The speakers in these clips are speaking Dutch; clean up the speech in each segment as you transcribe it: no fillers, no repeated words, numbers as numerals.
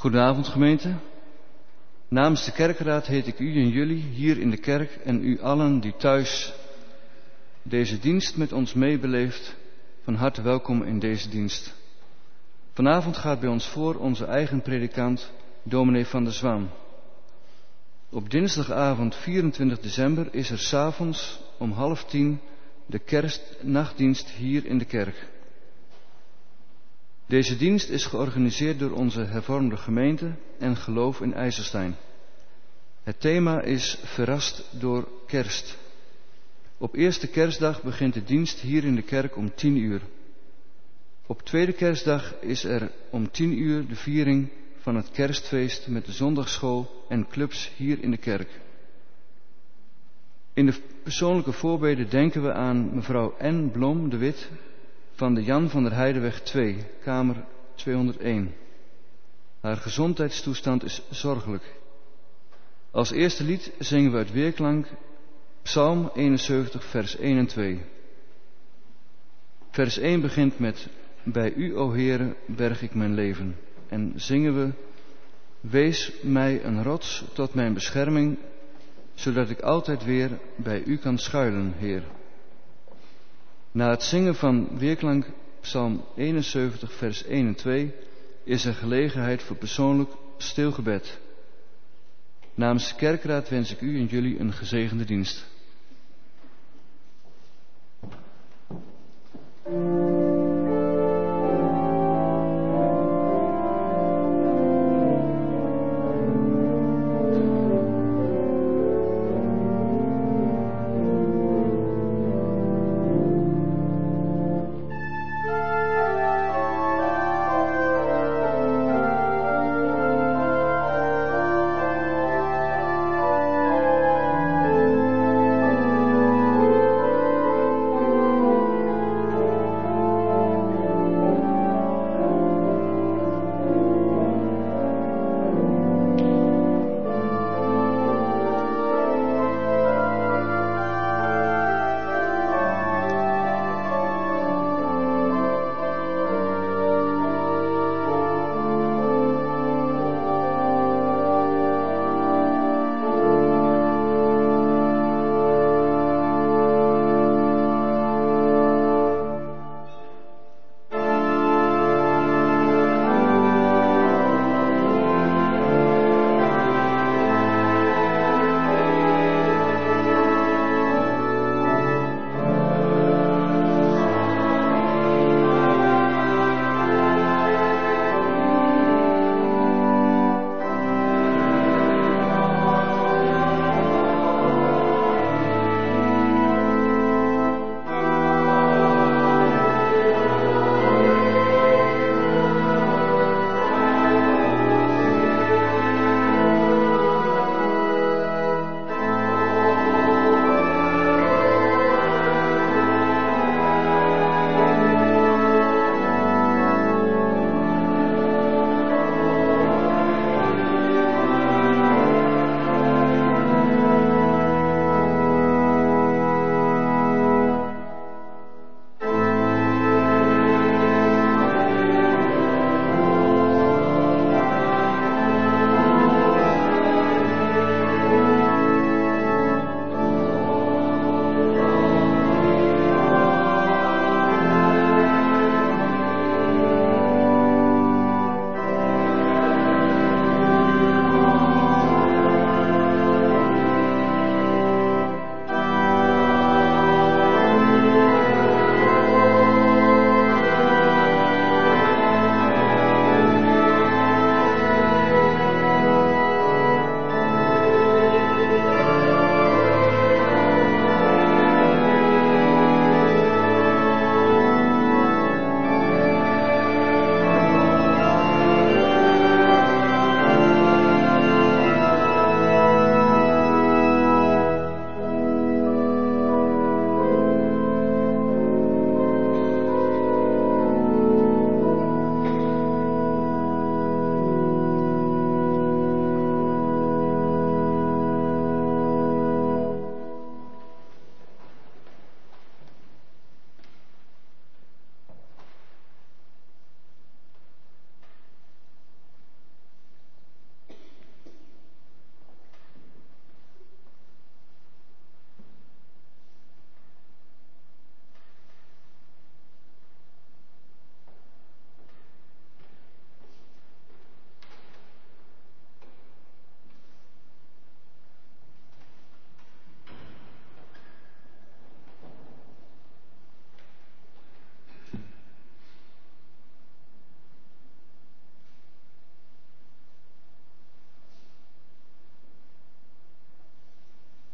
Goedenavond gemeente. Namens de kerkraad heet ik u en jullie hier in de kerk en u allen die thuis deze dienst met ons meebeleeft, van harte welkom in deze dienst. Vanavond gaat bij ons voor onze eigen predikant, dominee Van der Zwaan. Op dinsdagavond 24 december is er 's avonds om 9:30 de kerstnachtdienst hier in de kerk. Deze dienst is georganiseerd door onze hervormde gemeente en geloof in IJsselstein. Het thema is verrast door kerst. Op eerste kerstdag begint de dienst hier in de kerk om 10:00. Op tweede kerstdag is er om 10:00 de viering van het kerstfeest met de zondagsschool en clubs hier in de kerk. In de persoonlijke voorbeden denken we aan mevrouw N. Blom de Wit van de Jan van der Heideweg 2, kamer 201. Haar gezondheidstoestand is zorgelijk. Als eerste lied zingen we uit weerklank Psalm 71, vers 1 en 2. Vers 1 begint met: Bij u, o Heere, berg ik mijn leven. En zingen we: Wees mij een rots tot mijn bescherming, zodat ik altijd weer bij u kan schuilen, Heer. Na het zingen van weerklank Psalm 71, vers 1 en 2 is er gelegenheid voor persoonlijk stil gebed. Namens de kerkraad wens ik u en jullie een gezegende dienst.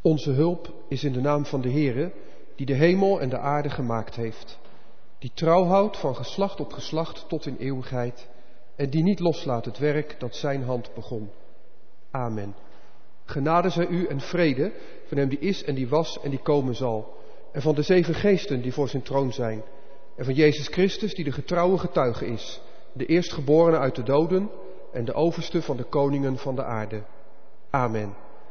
Onze hulp is in de naam van de Heere, die de hemel en de aarde gemaakt heeft. Die trouw houdt van geslacht op geslacht tot in eeuwigheid. En die niet loslaat het werk dat zijn hand begon. Amen. Genade zij u en vrede van hem die is en die was en die komen zal. En van de 7 geesten die voor zijn troon zijn. En van Jezus Christus die de getrouwe getuige is. De eerstgeborene uit de doden en de overste van de koningen van de aarde. Amen.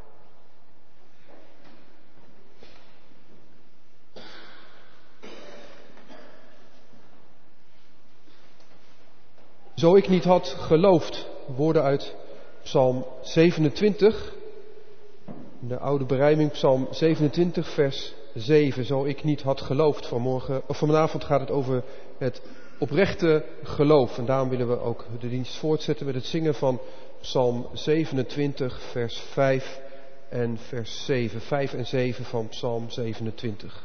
Zo ik niet had geloofd, woorden uit Psalm 27, de oude berijming, Psalm 27, vers 7. Zo ik niet had geloofd. Vanavond gaat het over het oprechte geloof. En daarom willen we ook de dienst voortzetten met het zingen van Psalm 27, vers 5 en vers 7. 5 en 7 van Psalm 27.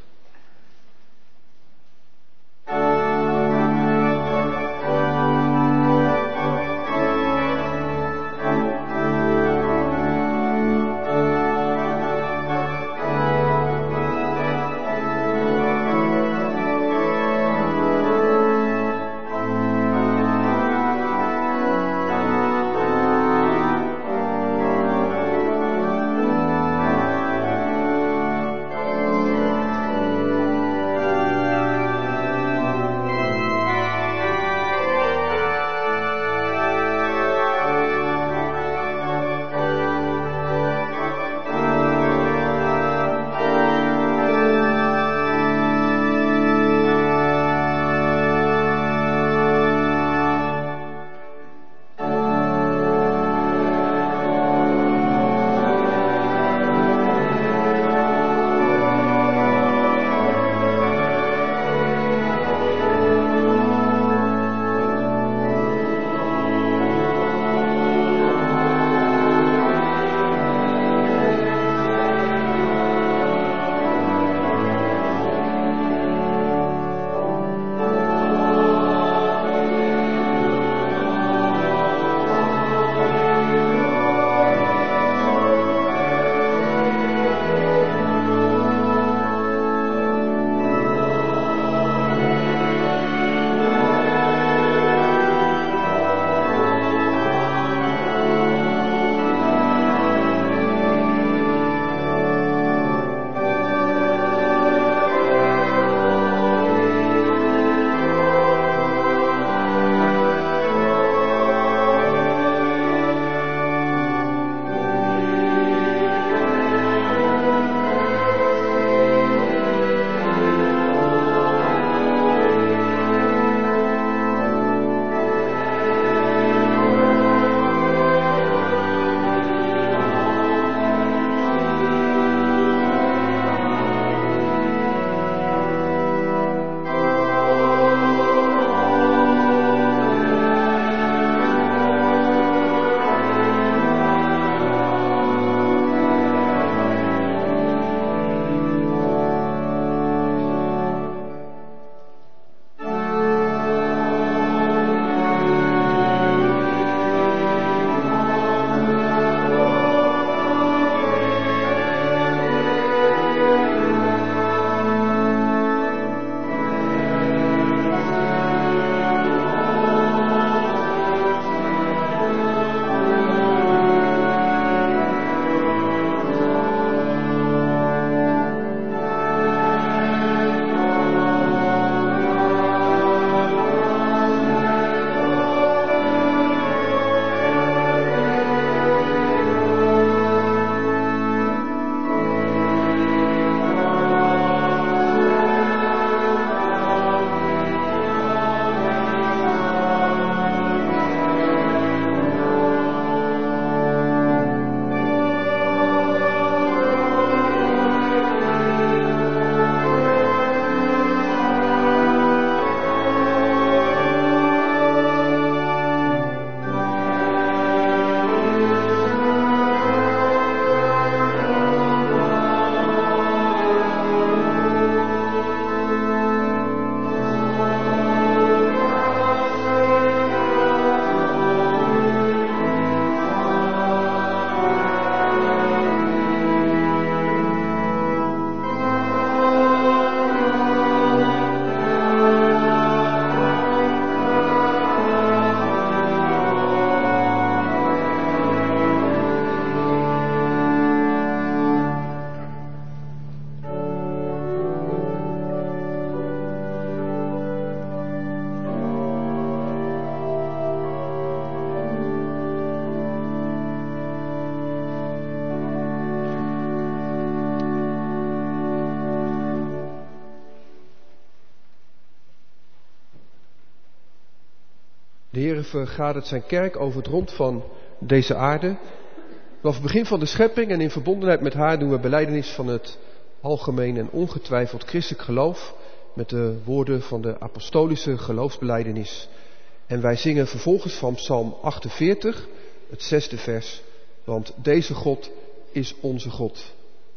De Heer vergadert zijn kerk over het rond van deze aarde. Vanaf het begin van de schepping en in verbondenheid met haar doen we belijdenis van het algemeen en ongetwijfeld christelijk geloof met de woorden van de apostolische geloofsbelijdenis. En wij zingen vervolgens van Psalm 48, het 6e vers, want deze God is onze God.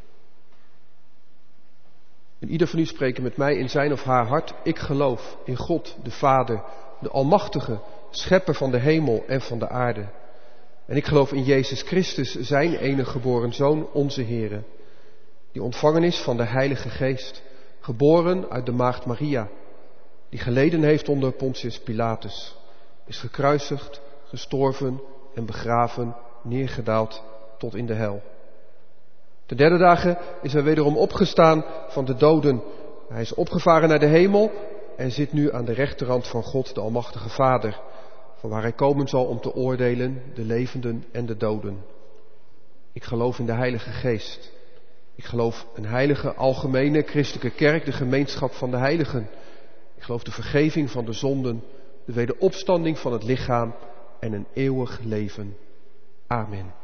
En ieder van u spreekt met mij in zijn of haar hart: ik geloof in God, de Vader, de Almachtige, schepper van de hemel en van de aarde. En ik geloof in Jezus Christus, zijn enige geboren Zoon, onze Heere, die ontvangen is van de Heilige Geest, geboren uit de maagd Maria, die geleden heeft onder Pontius Pilatus, is gekruisigd, gestorven en begraven, neergedaald tot in de hel. Ten derde dagen is hij wederom opgestaan van de doden. Hij is opgevaren naar de hemel en zit nu aan de rechterhand van God, de Almachtige Vader, vanwaar hij komen zal om te oordelen de levenden en de doden. Ik geloof in de Heilige Geest. Ik geloof een heilige, algemene, christelijke kerk, de gemeenschap van de heiligen. Ik geloof de vergeving van de zonden, de wederopstanding van het lichaam en een eeuwig leven. Amen.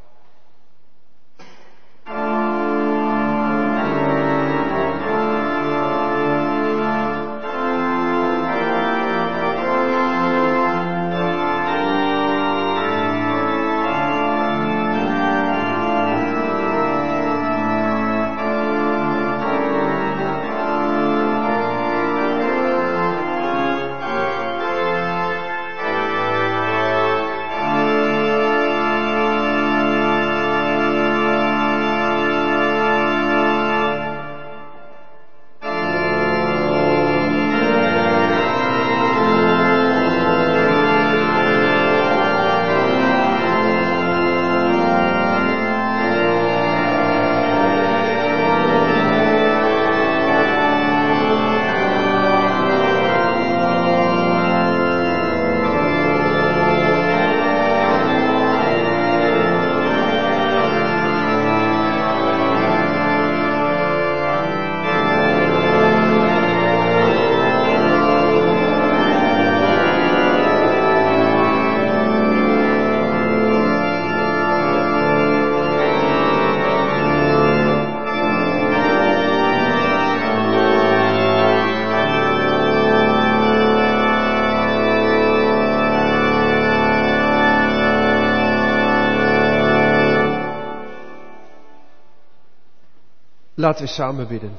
Laten we samen bidden.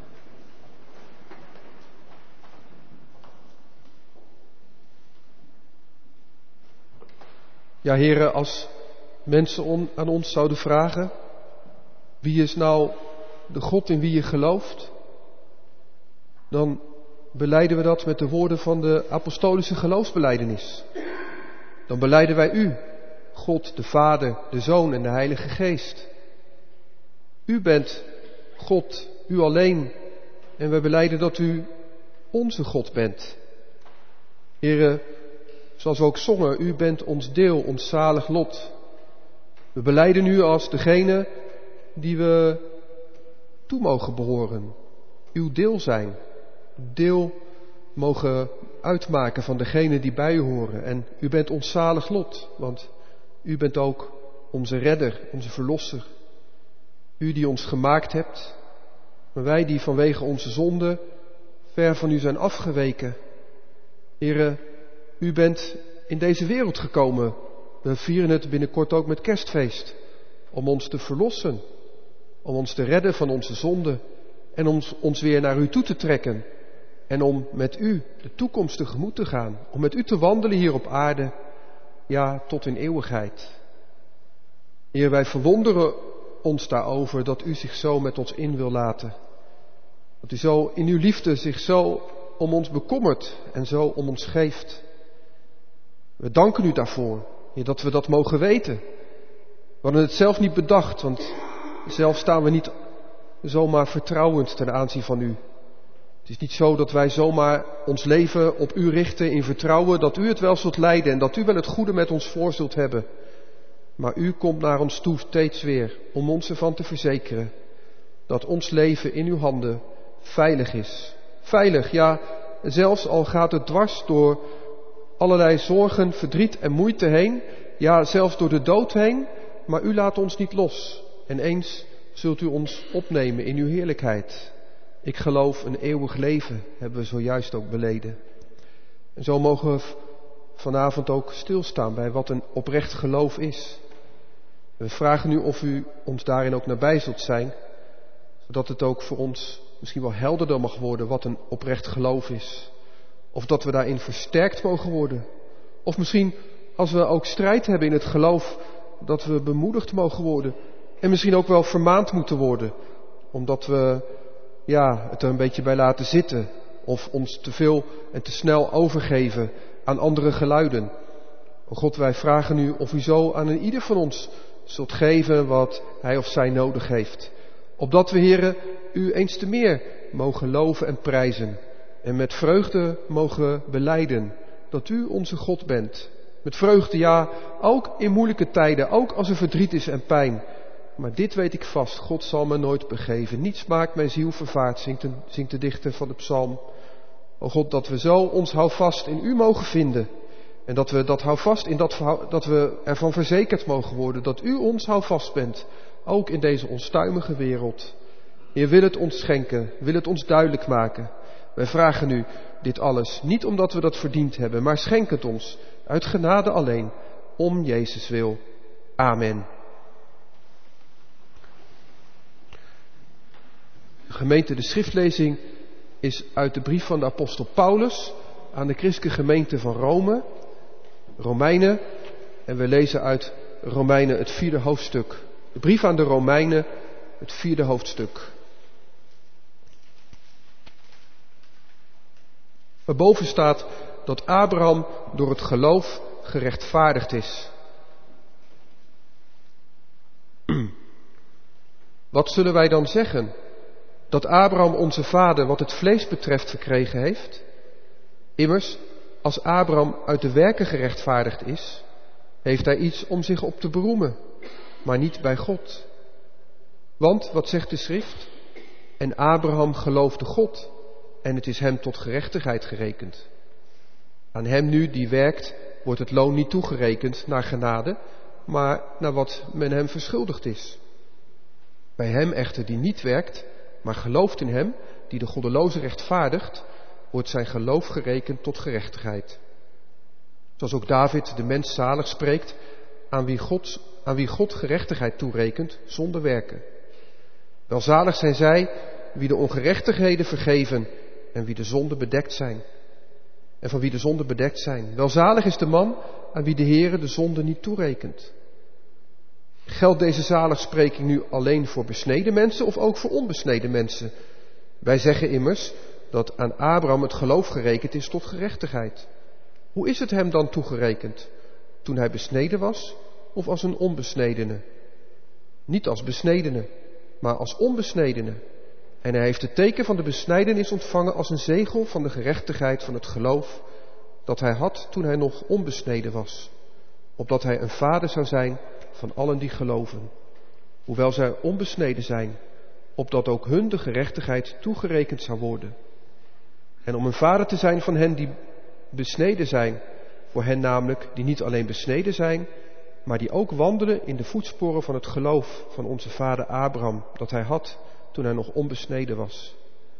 Ja, Heere, als mensen aan ons zouden vragen: wie is nou de God in wie je gelooft? Dan belijden we dat met de woorden van de apostolische geloofsbelijdenis. Dan belijden wij u, God, de Vader, de Zoon en de Heilige Geest. U bent God, u alleen. En wij belijden dat u onze God bent. Heere, zoals we ook zongen, u bent ons deel, ons zalig lot. We belijden u als degene die we toe mogen behoren. Uw deel zijn. Deel mogen uitmaken van degene die bij u horen. En u bent ons zalig lot, want u bent ook onze redder, onze verlosser. U die ons gemaakt hebt, maar wij die vanwege onze zonde ver van u zijn afgeweken. Heere, u bent in deze wereld gekomen. We vieren het binnenkort ook met kerstfeest. Om ons te verlossen. Om ons te redden van onze zonde. En om ons weer naar u toe te trekken. En om met u de toekomst tegemoet te gaan. Om met u te wandelen hier op aarde. Ja, tot in eeuwigheid. Heer, wij verwonderen ons daarover dat u zich zo met ons in wil laten. Dat u zo in uw liefde zich zo om ons bekommert en zo om ons geeft. We danken u daarvoor, Heer, dat we dat mogen weten. We hadden het zelf niet bedacht, want zelf staan we niet zomaar vertrouwend ten aanzien van u. Het is niet zo dat wij zomaar ons leven op u richten in vertrouwen dat u het wel zult leiden en dat u wel het goede met ons voor zult hebben. Maar u komt naar ons toe steeds weer om ons ervan te verzekeren dat ons leven in uw handen veilig is. Veilig, ja, zelfs al gaat het dwars door allerlei zorgen, verdriet en moeite heen, ja zelfs door de dood heen, maar u laat ons niet los. En eens zult u ons opnemen in uw heerlijkheid. Ik geloof een eeuwig leven, hebben we zojuist ook beleden. En zo mogen we vanavond ook stilstaan bij wat een oprecht geloof is. We vragen u of u ons daarin ook nabij zult zijn, zodat het ook voor ons misschien wel helderder mag worden wat een oprecht geloof is. Of dat we daarin versterkt mogen worden. Of misschien als we ook strijd hebben in het geloof, dat we bemoedigd mogen worden. En misschien ook wel vermaand moeten worden, omdat we het er een beetje bij laten zitten. Of ons te veel en te snel overgeven aan andere geluiden. O God, wij vragen u of u zo aan een ieder van ons zult geven wat hij of zij nodig heeft. Opdat we, Heere, u eens te meer mogen loven en prijzen. En met vreugde mogen belijden dat u onze God bent. Met vreugde, ja, ook in moeilijke tijden, ook als er verdriet is en pijn. Maar dit weet ik vast, God zal me nooit begeven. Niets maakt mijn ziel vervaard, zingt de dichter van de psalm. O God, dat we zo ons houvast in u mogen vinden. En dat we dat houvast dat we ervan verzekerd mogen worden dat u ons houvast bent. Ook in deze onstuimige wereld. Heer, wil het ons schenken, wil het ons duidelijk maken. Wij vragen u dit alles, niet omdat we dat verdiend hebben, maar schenk het ons uit genade alleen, om Jezus wil. Amen. Gemeente, de schriftlezing is uit de brief van de apostel Paulus aan de christelijke gemeente van Rome, Romeinen, en we lezen uit Romeinen het 4e hoofdstuk. De brief aan de Romeinen, het 4e hoofdstuk. Waarboven staat dat Abraham door het geloof gerechtvaardigd is. Wat zullen wij dan zeggen? Dat Abraham onze vader wat het vlees betreft verkregen heeft? Immers, als Abraham uit de werken gerechtvaardigd is, heeft hij iets om zich op te beroemen, maar niet bij God. Want, wat zegt de schrift? En Abraham geloofde God en het is hem tot gerechtigheid gerekend. Aan hem nu die werkt, wordt het loon niet toegerekend naar genade, maar naar wat men hem verschuldigd is. Bij hem echter die niet werkt, maar gelooft in hem, die de goddeloze rechtvaardigt, wordt zijn geloof gerekend tot gerechtigheid. Zoals ook David de mens zalig spreekt, aan wie God gerechtigheid toerekent, zonder werken. Welzalig zijn zij, wie de ongerechtigheden vergeven en wie de zonden bedekt zijn. En van wie de zonden bedekt zijn. Welzalig is de man aan wie de Heere de zonde niet toerekent. Geldt deze zaligspreking nu alleen voor besneden mensen of ook voor onbesneden mensen? Wij zeggen immers dat aan Abraham het geloof gerekend is tot gerechtigheid. Hoe is het hem dan toegerekend? Toen hij besneden was of als een onbesnedene? Niet als besnedene, maar als onbesnedene. En hij heeft het teken van de besnijdenis ontvangen als een zegel van de gerechtigheid van het geloof dat hij had toen hij nog onbesneden was. Opdat hij een vader zou zijn van allen die geloven. Hoewel zij onbesneden zijn, opdat ook hun de gerechtigheid toegerekend zou worden. En om een vader te zijn van hen die besneden zijn, voor hen namelijk die niet alleen besneden zijn, maar die ook wandelen in de voetsporen van het geloof van onze vader Abraham, dat hij had toen hij nog onbesneden was.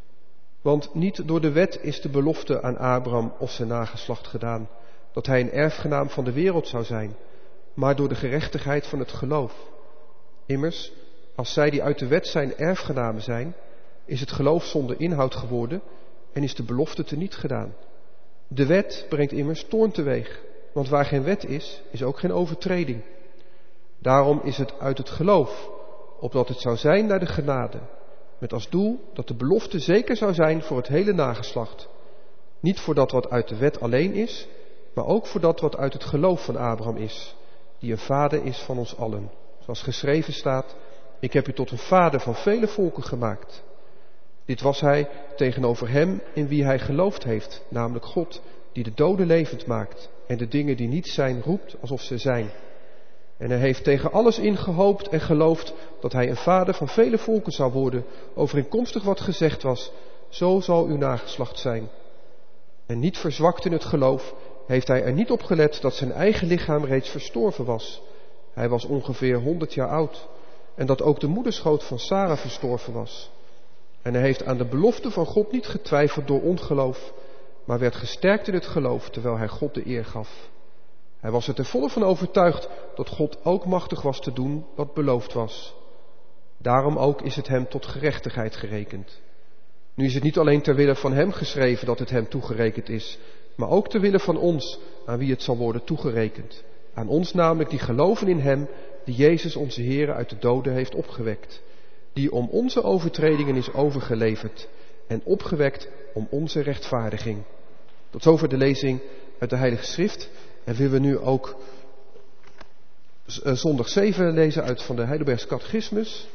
Want niet door de wet is de belofte aan Abraham of zijn nageslacht gedaan, dat hij een erfgenaam van de wereld zou zijn, maar door de gerechtigheid van het geloof. Immers, als zij die uit de wet zijn erfgenamen zijn, is het geloof zonder inhoud geworden en is de belofte teniet gedaan. De wet brengt immers toorn teweeg, want waar geen wet is, is ook geen overtreding. Daarom is het uit het geloof, opdat het zou zijn naar de genade, met als doel dat de belofte zeker zou zijn voor het hele nageslacht. Niet voor dat wat uit de wet alleen is, maar ook voor dat wat uit het geloof van Abraham is, die een vader is van ons allen. Zoals geschreven staat, ik heb u tot een vader van vele volken gemaakt. Dit was hij tegenover hem in wie hij geloofd heeft, namelijk God, die de doden levend maakt en de dingen die niet zijn roept alsof ze zijn. En hij heeft tegen alles in gehoopt en geloofd dat hij een vader van vele volken zou worden, overeenkomstig wat gezegd was, zo zal uw nageslacht zijn. En niet verzwakt in het geloof, heeft hij er niet op gelet dat zijn eigen lichaam reeds verstorven was. Hij was ongeveer 100 jaar oud. En dat ook de moederschoot van Sara verstorven was. En hij heeft aan de belofte van God niet getwijfeld door ongeloof, maar werd gesterkt in het geloof terwijl hij God de eer gaf. Hij was er ten volle van overtuigd dat God ook machtig was te doen wat beloofd was. Daarom ook is het hem tot gerechtigheid gerekend. Nu is het niet alleen ter wille van hem geschreven dat het hem toegerekend is, maar ook ter wille van ons, aan wie het zal worden toegerekend. Aan ons namelijk die geloven in hem, die Jezus onze Heer uit de doden heeft opgewekt. Die om onze overtredingen is overgeleverd en opgewekt om onze rechtvaardiging. Tot zover de lezing uit de Heilige Schrift. En willen we nu ook zondag 7 lezen uit van de Heidelbergse Catechismus.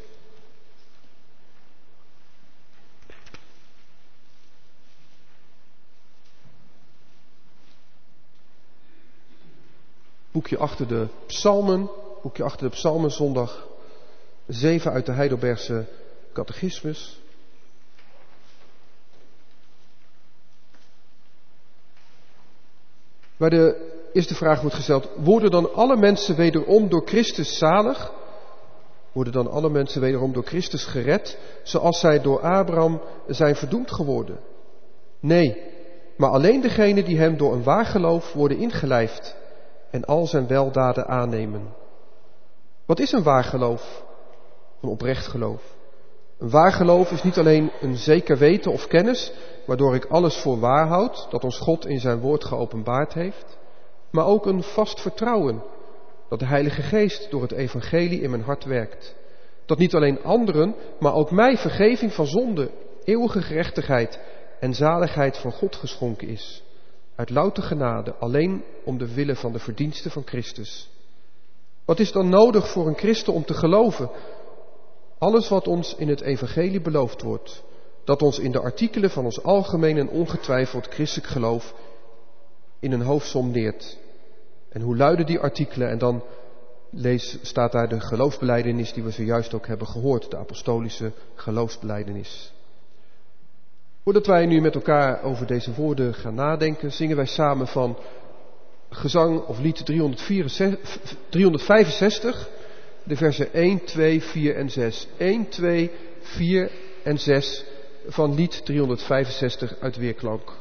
Boekje achter de psalmen, zondag 7 uit de Heidelbergse Catechismus. Waar de eerste vraag wordt gesteld: worden dan alle mensen wederom door Christus zalig? Worden dan alle mensen wederom door Christus gered, zoals zij door Abraham zijn verdoemd geworden? Nee, maar alleen degenen die hem door een waar geloof worden ingelijfd en al zijn weldaden aannemen. Wat is een waar geloof? Een oprecht geloof. Een waar geloof is niet alleen een zeker weten of kennis, waardoor ik alles voor waar houd, dat ons God in zijn woord geopenbaard heeft, maar ook een vast vertrouwen, dat de Heilige Geest door het evangelie in mijn hart werkt. Dat niet alleen anderen, maar ook mij vergeving van zonde, eeuwige gerechtigheid en zaligheid van God geschonken is. Uit louter genade, alleen om de wille van de verdiensten van Christus. Wat is dan nodig voor een christen om te geloven? Alles wat ons in het evangelie beloofd wordt. Dat ons in de artikelen van ons algemeen en ongetwijfeld christelijk geloof in een hoofdsom leert. En hoe luiden die artikelen? En dan staat daar de geloofsbelijdenis die we zojuist ook hebben gehoord. De apostolische geloofsbelijdenis. Voordat wij nu met elkaar over deze woorden gaan nadenken, zingen wij samen van gezang of lied 365, de versen 1, 2, 4 en 6. 1, 2, 4 en 6 van lied 365 uit Weerklank.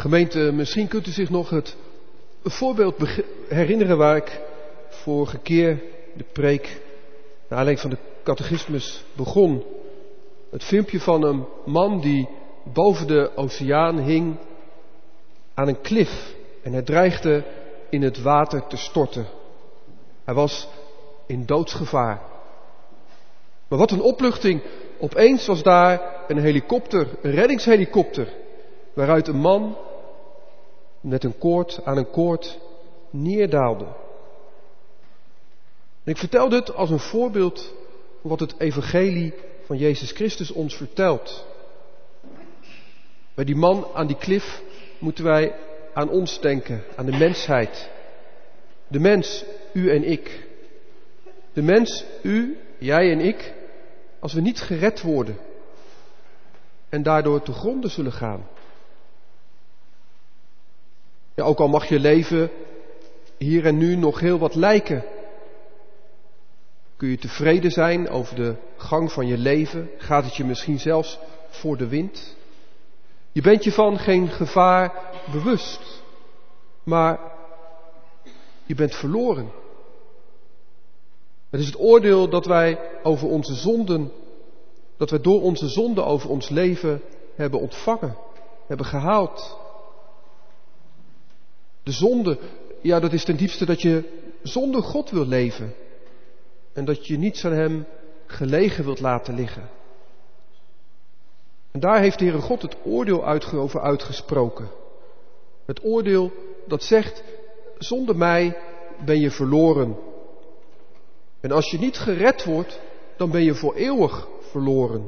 Gemeente, misschien kunt u zich nog het voorbeeld herinneren waar ik vorige keer de preek naar aanleiding van de catechismus begon. Het filmpje van een man die boven de oceaan hing aan een klif en hij dreigde in het water te storten. Hij was in doodsgevaar. Maar wat een opluchting. Opeens was daar een helikopter, een reddingshelikopter, waaruit een man met een koord aan een koord neerdaalde. En ik vertel dit als een voorbeeld van wat het evangelie van Jezus Christus ons vertelt. Bij die man aan die klif moeten wij aan ons denken, aan de mensheid. De mens, u en ik. De mens, u, jij en ik, als we niet gered worden en daardoor te gronde zullen gaan. Ja, ook al mag je leven hier en nu nog heel wat lijken. Kun je tevreden zijn over de gang van je leven? Gaat het je misschien zelfs voor de wind? Je bent je van geen gevaar bewust, maar je bent verloren. Het is het oordeel dat wij over onze zonden, dat wij door onze zonden over ons leven hebben ontvangen, hebben gehaald. De zonde, ja, dat is ten diepste dat je zonder God wil leven. En dat je niets aan Hem gelegen wilt laten liggen. En daar heeft de Heere God het oordeel over uitgesproken. Het oordeel dat zegt, zonder mij ben je verloren. En als je niet gered wordt, dan ben je voor eeuwig verloren.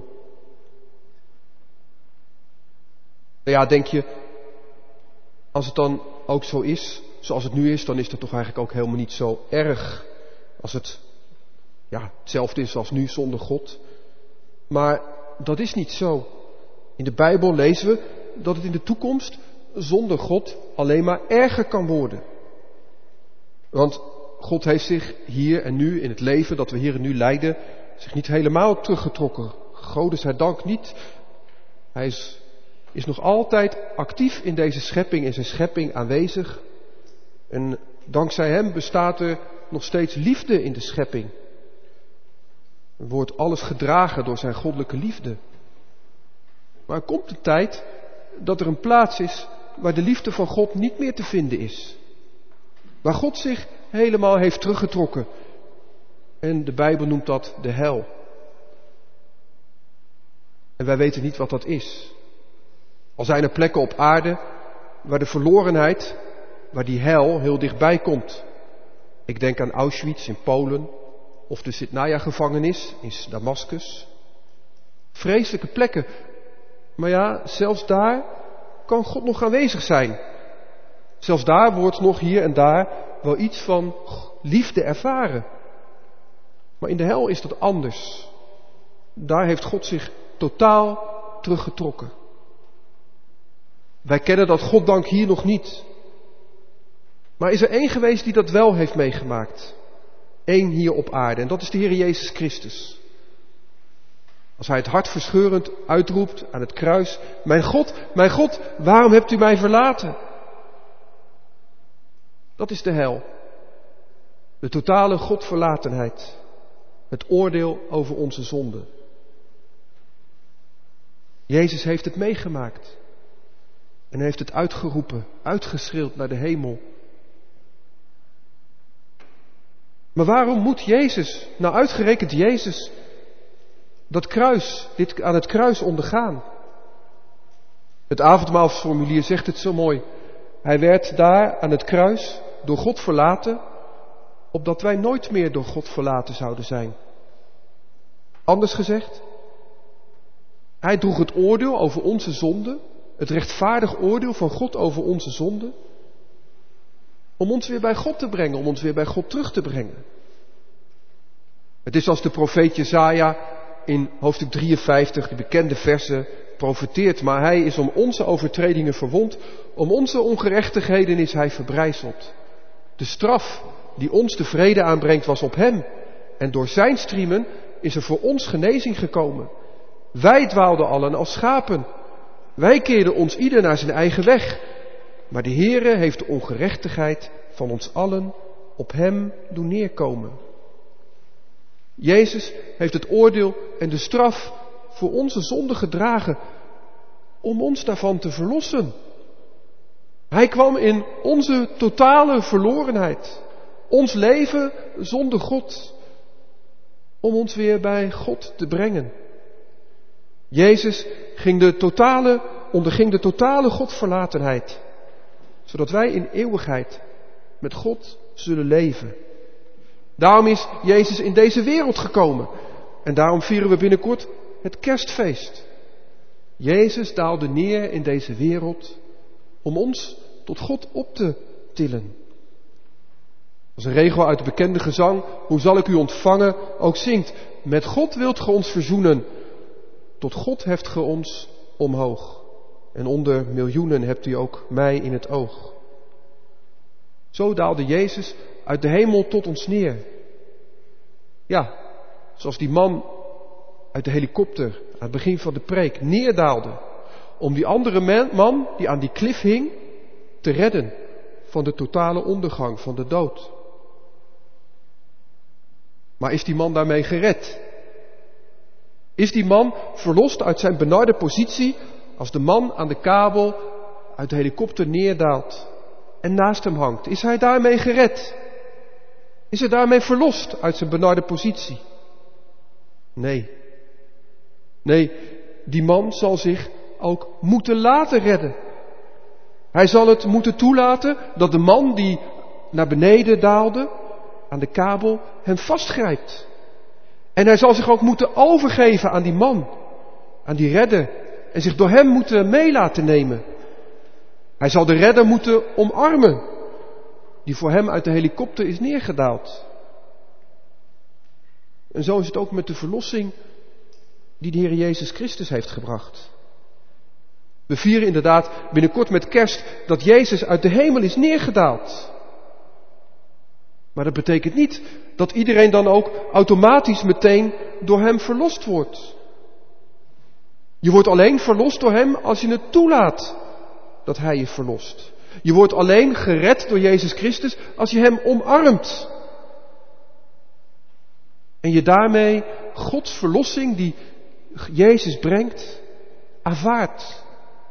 Nou ja, denk je, als het dan ook zo is, zoals het nu is, dan is dat toch eigenlijk ook helemaal niet zo erg. Als het hetzelfde is als nu zonder God. Maar dat is niet zo. In de Bijbel lezen we dat het in de toekomst zonder God alleen maar erger kan worden. Want God heeft zich hier en nu in het leven dat we hier en nu leiden, zich niet helemaal teruggetrokken. Gode zij dank niet. Hij is nog altijd actief in deze schepping, in zijn schepping aanwezig. En dankzij hem bestaat er nog steeds liefde in de schepping. Er wordt alles gedragen door zijn goddelijke liefde. Maar er komt een tijd dat er een plaats is waar de liefde van God niet meer te vinden is. Waar God zich helemaal heeft teruggetrokken. En de Bijbel noemt dat de hel. En wij weten niet wat dat is. Al zijn er plekken op aarde waar de verlorenheid, waar die hel heel dichtbij komt. Ik denk aan Auschwitz in Polen of de Sitnaja-gevangenis in Damascus. Vreselijke plekken. Maar ja, zelfs daar kan God nog aanwezig zijn. Zelfs daar wordt nog hier en daar wel iets van liefde ervaren. Maar in de hel is dat anders. Daar heeft God zich totaal teruggetrokken. Wij kennen dat goddank hier nog niet. Maar is er één geweest die dat wel heeft meegemaakt? Eén hier op aarde. En dat is de Heer Jezus Christus. Als hij het hartverscheurend uitroept aan het kruis. Mijn God, waarom hebt u mij verlaten? Dat is de hel. De totale Godverlatenheid. Het oordeel over onze zonde. Jezus heeft het meegemaakt. En hij heeft het uitgeroepen, uitgeschreeuwd naar de hemel. Maar waarom moet Jezus, nou uitgerekend Jezus, dat kruis, dit aan het kruis ondergaan? Het avondmaalsformulier zegt het zo mooi. Hij werd daar aan het kruis door God verlaten, opdat wij nooit meer door God verlaten zouden zijn. Anders gezegd, hij droeg het oordeel over onze zonde, het rechtvaardig oordeel van God over onze zonde, om ons weer bij God te brengen, om ons weer bij God terug te brengen. Het is als de profeet Jesaja in hoofdstuk 53, de bekende versen, profeteert. Maar hij is om onze overtredingen verwond, om onze ongerechtigheden is hij verbrijzeld. De straf die ons de vrede aanbrengt was op hem. En door zijn striemen is er voor ons genezing gekomen. Wij dwaalden allen als schapen. Wij keerden ons ieder naar zijn eigen weg. Maar de Heere heeft de ongerechtigheid van ons allen op hem doen neerkomen. Jezus heeft het oordeel en de straf voor onze zonde gedragen om ons daarvan te verlossen. Hij kwam in onze totale verlorenheid, ons leven zonder God, om ons weer bij God te brengen. Jezus onderging de totale Godverlatenheid, zodat wij in eeuwigheid met God zullen leven. Daarom is Jezus in deze wereld gekomen en daarom vieren we binnenkort het kerstfeest. Jezus daalde neer in deze wereld om ons tot God op te tillen. Als een regel uit de bekende gezang, hoe zal ik u ontvangen, ook zingt: met God wilt ge ons verzoenen, tot God heft ge ons omhoog. En onder miljoenen hebt u ook mij in het oog. Zo daalde Jezus uit de hemel tot ons neer. Ja, zoals die man uit de helikopter aan het begin van de preek neerdaalde, om die andere man die aan die klif hing te redden van de totale ondergang, van de dood. Maar is die man daarmee gered? Is die man verlost uit zijn benarde positie als de man aan de kabel uit de helikopter neerdaalt en naast hem hangt? Is hij daarmee gered? Is hij daarmee verlost uit zijn benarde positie? Nee. Nee, die man zal zich ook moeten laten redden. Hij zal het moeten toelaten dat de man die naar beneden daalde aan de kabel hem vastgrijpt. En hij zal zich ook moeten overgeven aan die man, aan die redder, en zich door hem moeten mee laten nemen. Hij zal de redder moeten omarmen, die voor hem uit de helikopter is neergedaald. En zo is het ook met de verlossing die de Heer Jezus Christus heeft gebracht. We vieren inderdaad binnenkort met kerst dat Jezus uit de hemel is neergedaald. Maar dat betekent niet dat iedereen dan ook automatisch meteen door hem verlost wordt. Je wordt alleen verlost door hem als je het toelaat dat hij je verlost. Je wordt alleen gered door Jezus Christus als je hem omarmt. En je daarmee Gods verlossing die Jezus brengt, aanvaardt.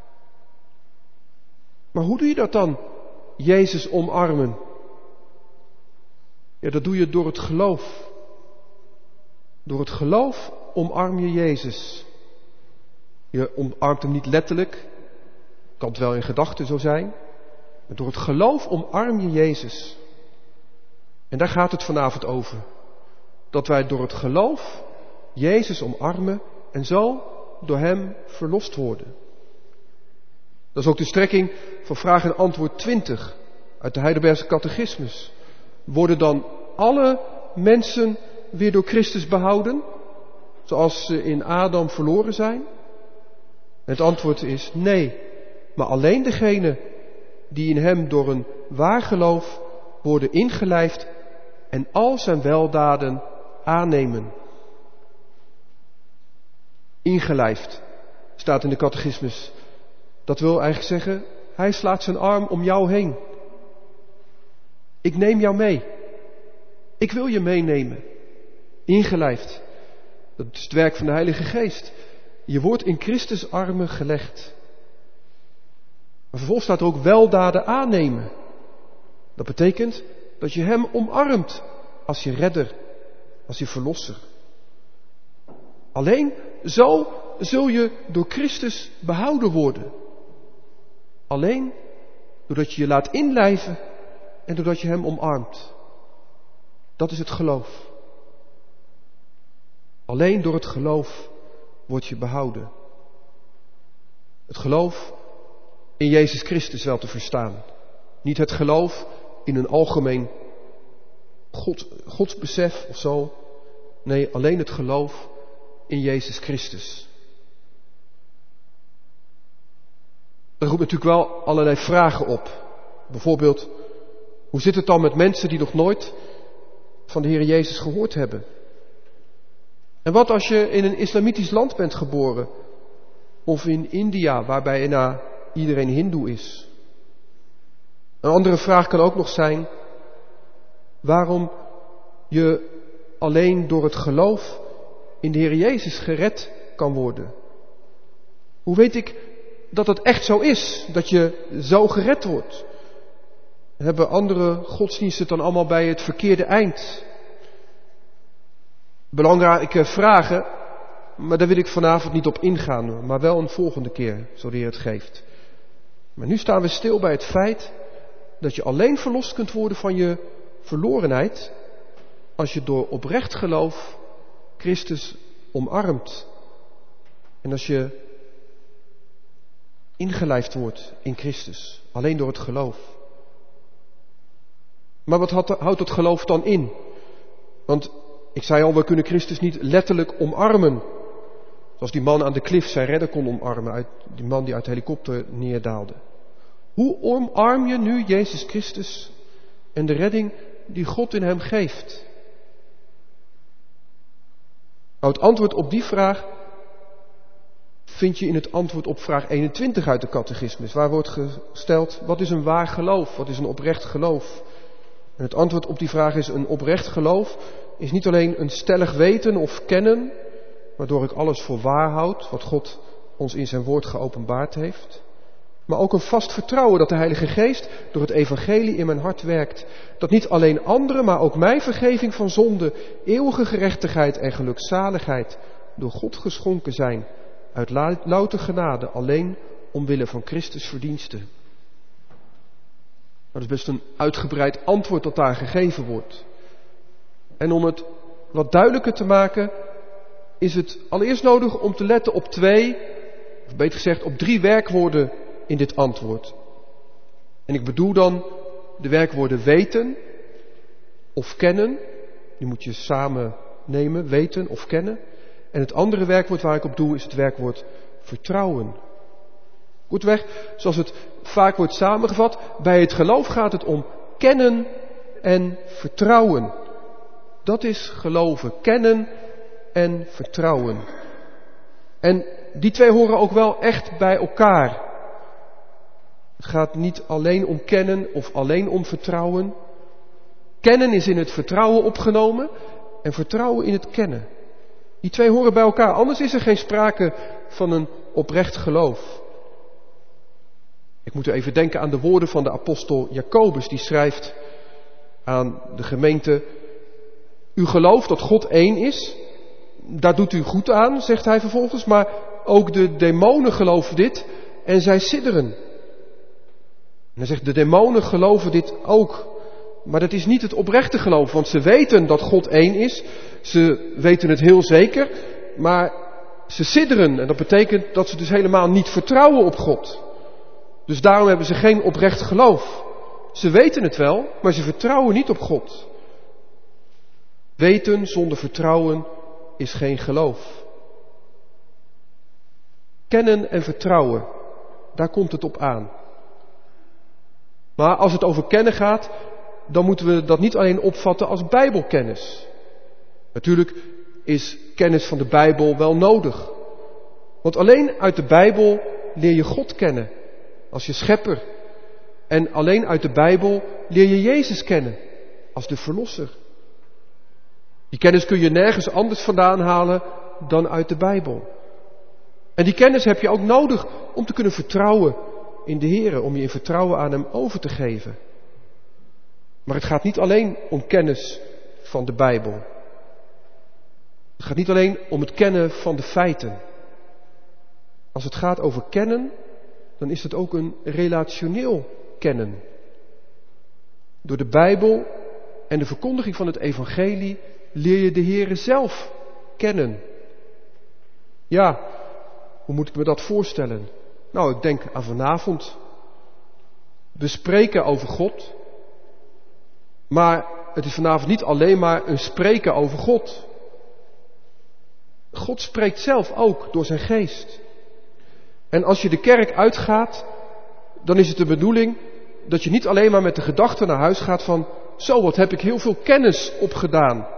Maar hoe doe je dat dan? Jezus omarmen. Ja, dat doe je door het geloof. Door het geloof omarm je Jezus. Je omarmt hem niet letterlijk. Kan het wel in gedachten zo zijn. Maar door het geloof omarm je Jezus. En daar gaat het vanavond over. Dat wij door het geloof Jezus omarmen en zo door hem verlost worden. Dat is ook de strekking van vraag en antwoord 20 uit de Heidelbergse catechismus. Worden dan alle mensen weer door Christus behouden, zoals ze in Adam verloren zijn? Het antwoord is nee, maar alleen degenen die in hem door een waar geloof worden ingelijfd en al zijn weldaden aannemen. Ingelijfd staat in de catechismus. Dat wil eigenlijk zeggen, hij slaat zijn arm om jou heen. Ik neem jou mee. Ik wil je meenemen. Ingelijfd. Dat is het werk van de Heilige Geest. Je wordt in Christus armen gelegd. Maar vervolgens staat er ook weldaden aannemen. Dat betekent dat je hem omarmt als je redder, als je verlosser. Alleen zo zul je door Christus behouden worden. Alleen doordat je je laat inlijven en doordat je hem omarmt. Dat is het geloof. Alleen door het geloof word je behouden. Het geloof in Jezus Christus wel te verstaan. Niet het geloof in een algemeen godsbesef of zo. Nee, alleen het geloof in Jezus Christus. Dat roept natuurlijk wel allerlei vragen op. Bijvoorbeeld, hoe zit het dan met mensen die nog nooit van de Heer Jezus gehoord hebben? En wat als je in een islamitisch land bent geboren? Of in India, waarbij bijna iedereen hindoe is? Een andere vraag kan ook nog zijn waarom je alleen door het geloof in de Heer Jezus gered kan worden. Hoe weet ik dat het echt zo is, dat je zo gered wordt? Hebben andere godsdiensten het dan allemaal bij het verkeerde eind? Belangrijke vragen, maar daar wil ik vanavond niet op ingaan, maar wel een volgende keer, zo de Heer het geeft. Maar nu staan we stil bij het feit dat je alleen verlost kunt worden van je verlorenheid als je door oprecht geloof Christus omarmt. En als je ingelijfd wordt in Christus, alleen door het geloof. Maar wat houdt het geloof dan in? Want ik zei al, we kunnen Christus niet letterlijk omarmen. Zoals die man aan de klif zijn redder kon omarmen, die man die uit de helikopter neerdaalde. Hoe omarm je nu Jezus Christus en de redding die God in hem geeft? Nou, het antwoord op die vraag vind je in het antwoord op vraag 21 uit de catechismus. Waar wordt gesteld, wat is een waar geloof? Wat is een oprecht geloof? En het antwoord op die vraag is, een oprecht geloof is niet alleen een stellig weten of kennen, waardoor ik alles voor waar houd, wat God ons in zijn woord geopenbaard heeft. Maar ook een vast vertrouwen dat de Heilige Geest door het evangelie in mijn hart werkt. Dat niet alleen anderen, maar ook mij vergeving van zonde, eeuwige gerechtigheid en gelukzaligheid door God geschonken zijn. Uit louter genade, alleen omwille van Christus verdiensten. Dat is best een uitgebreid antwoord dat daar gegeven wordt. En om het wat duidelijker te maken, is het allereerst nodig om te letten op of beter gezegd op 3 werkwoorden in dit antwoord. En ik bedoel dan de werkwoorden weten of kennen. Die moet je samen nemen, weten of kennen. En het andere werkwoord waar ik op doe is het werkwoord vertrouwen. Kortweg, zoals het vaak wordt samengevat, bij het geloof gaat het om kennen en vertrouwen. Dat is geloven, kennen en vertrouwen. En die 2 horen ook wel echt bij elkaar. Het gaat niet alleen om kennen of alleen om vertrouwen. Kennen is in het vertrouwen opgenomen en vertrouwen in het kennen. Die 2 horen bij elkaar, anders is er geen sprake van een oprecht geloof. Ik moet even denken aan de woorden van de apostel Jacobus, die schrijft aan de gemeente: u gelooft dat God één is, daar doet u goed aan, zegt hij vervolgens, maar ook de demonen geloven dit en zij sidderen. En hij zegt, de demonen geloven dit ook, maar dat is niet het oprechte geloof, want ze weten dat God één is, ze weten het heel zeker, maar ze sidderen en dat betekent dat ze dus helemaal niet vertrouwen op God. Dus daarom hebben ze geen oprecht geloof. Ze weten het wel, maar ze vertrouwen niet op God. Weten zonder vertrouwen is geen geloof. Kennen en vertrouwen, daar komt het op aan. Maar als het over kennen gaat, dan moeten we dat niet alleen opvatten als bijbelkennis. Natuurlijk is kennis van de Bijbel wel nodig. Want alleen uit de Bijbel leer je God kennen als je schepper. En alleen uit de Bijbel leer je Jezus kennen als de verlosser. Die kennis kun je nergens anders vandaan halen dan uit de Bijbel. En die kennis heb je ook nodig om te kunnen vertrouwen in de Heer, om je in vertrouwen aan Hem over te geven. Maar het gaat niet alleen om kennis van de Bijbel. Het gaat niet alleen om het kennen van de feiten. Als het gaat over kennen, dan is het ook een relationeel kennen. Door de Bijbel en de verkondiging van het evangelie leer je de Heere zelf kennen. Ja, hoe moet ik me dat voorstellen? Nou, ik denk aan vanavond. We spreken over God. Maar het is vanavond niet alleen maar een spreken over God. God spreekt zelf ook door zijn geest. En als je de kerk uitgaat, dan is het de bedoeling dat je niet alleen maar met de gedachte naar huis gaat van, zo, wat heb ik heel veel kennis opgedaan.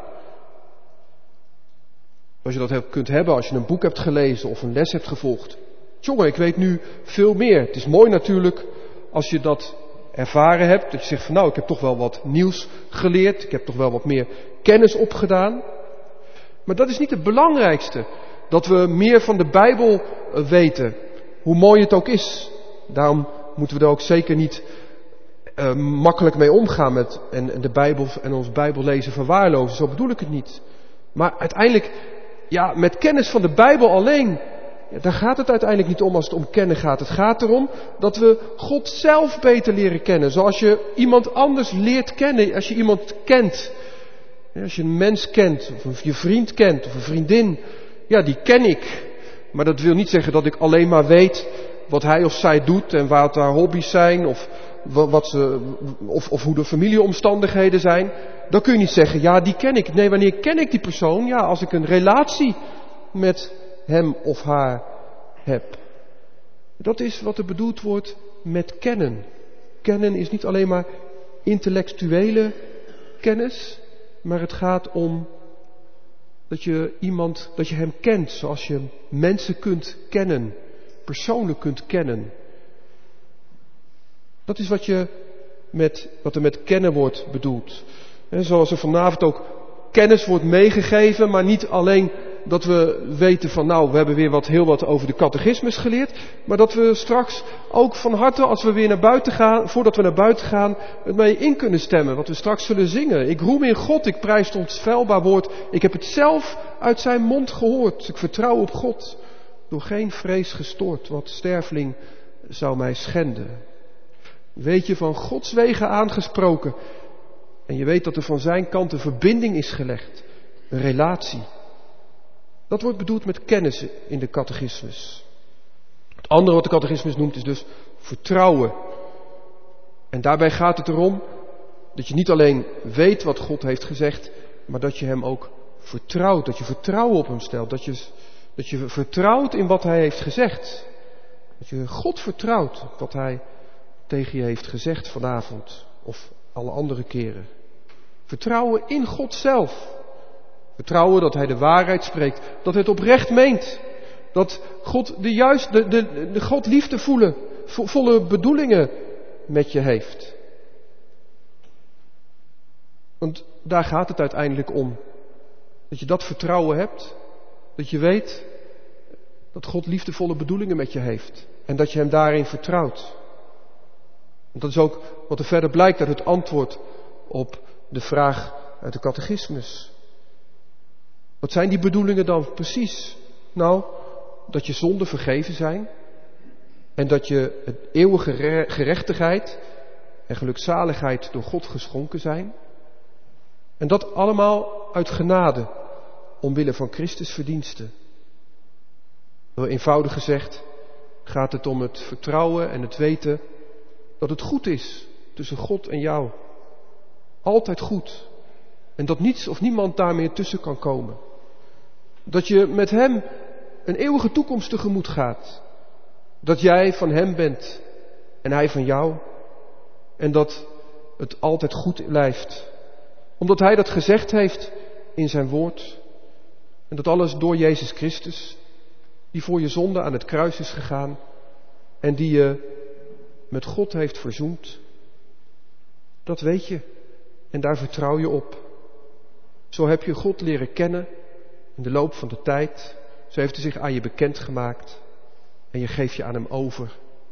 Als je dat kunt hebben als je een boek hebt gelezen of een les hebt gevolgd. Jongen, ik weet nu veel meer. Het is mooi natuurlijk als je dat ervaren hebt. Dat je zegt van nou, ik heb toch wel wat nieuws geleerd. Ik heb toch wel wat meer kennis opgedaan. Maar dat is niet het belangrijkste. Dat we meer van de Bijbel weten. Hoe mooi het ook is. Daarom moeten we er ook zeker niet makkelijk mee omgaan en de Bijbel en ons Bijbellezen verwaarlozen. Zo bedoel ik het niet. Maar uiteindelijk, ja, met kennis van de Bijbel alleen, ja, daar gaat het uiteindelijk niet om als het om kennen gaat. Het gaat erom dat we God zelf beter leren kennen. Zoals je iemand anders leert kennen. Als je iemand kent. Als je een mens kent, of je vriend kent, of een vriendin. Ja, die ken ik. Maar dat wil niet zeggen dat ik alleen maar weet wat hij of zij doet en wat haar hobby's zijn. Of hoe de familieomstandigheden zijn. Dan kun je niet zeggen, ja, die ken ik. Nee, wanneer ken ik die persoon? Ja, als ik een relatie met hem of haar heb. Dat is wat er bedoeld wordt met kennen. Kennen is niet alleen maar intellectuele kennis, maar het gaat om dat je hem kent zoals je mensen kunt kennen, personen kunt kennen. Dat is wat er met kennen wordt bedoeld. En zoals er vanavond ook kennis wordt meegegeven, maar niet alleen dat we weten van nou, we hebben weer heel wat over de catechismus geleerd, maar dat we straks ook van harte, als we weer naar buiten gaan, voordat we naar buiten gaan, het mee in kunnen stemmen, wat we straks zullen zingen. Ik roem in God, ik prijs ons feilbaar woord, ik heb het zelf uit zijn mond gehoord, ik vertrouw op God, door geen vrees gestoord, wat sterveling zou mij schenden. Weet je van Gods wegen aangesproken en je weet dat er van zijn kant een verbinding is gelegd, een relatie. Dat wordt bedoeld met kennis in de catechismus. Het andere wat de catechismus noemt is dus vertrouwen. En daarbij gaat het erom dat je niet alleen weet wat God heeft gezegd, maar dat je hem ook vertrouwt. Dat je vertrouwen op hem stelt. Dat je vertrouwt in wat hij heeft gezegd. Dat je God vertrouwt wat hij tegen je heeft gezegd vanavond of alle andere keren. Vertrouwen in God zelf. Vertrouwen dat hij de waarheid spreekt, dat hij het oprecht meent. Dat God de God liefdevolle bedoelingen met je heeft. Want daar gaat het uiteindelijk om. Dat je dat vertrouwen hebt. Dat je weet dat God liefdevolle bedoelingen met je heeft. En dat je hem daarin vertrouwt. En dat is ook wat er verder blijkt uit het antwoord op de vraag uit de catechismus. Wat zijn die bedoelingen dan precies? Nou, dat je zonden vergeven zijn. En dat je een eeuwige gerechtigheid en gelukzaligheid door God geschonken zijn. En dat allemaal uit genade, omwille van Christus verdiensten. Heel eenvoudig gezegd gaat het om het vertrouwen en het weten dat het goed is tussen God en jou. Altijd goed. En dat niets of niemand daar meer tussen kan komen. Dat je met hem een eeuwige toekomst tegemoet gaat. Dat jij van hem bent en hij van jou. En dat het altijd goed blijft. Omdat hij dat gezegd heeft in zijn woord. En dat alles door Jezus Christus, die voor je zonde aan het kruis is gegaan. En die je met God heeft verzoend. Dat weet je. En daar vertrouw je op. Zo heb je God leren kennen in de loop van de tijd. Zo heeft hij zich aan je bekendgemaakt. En je geeft je aan hem over.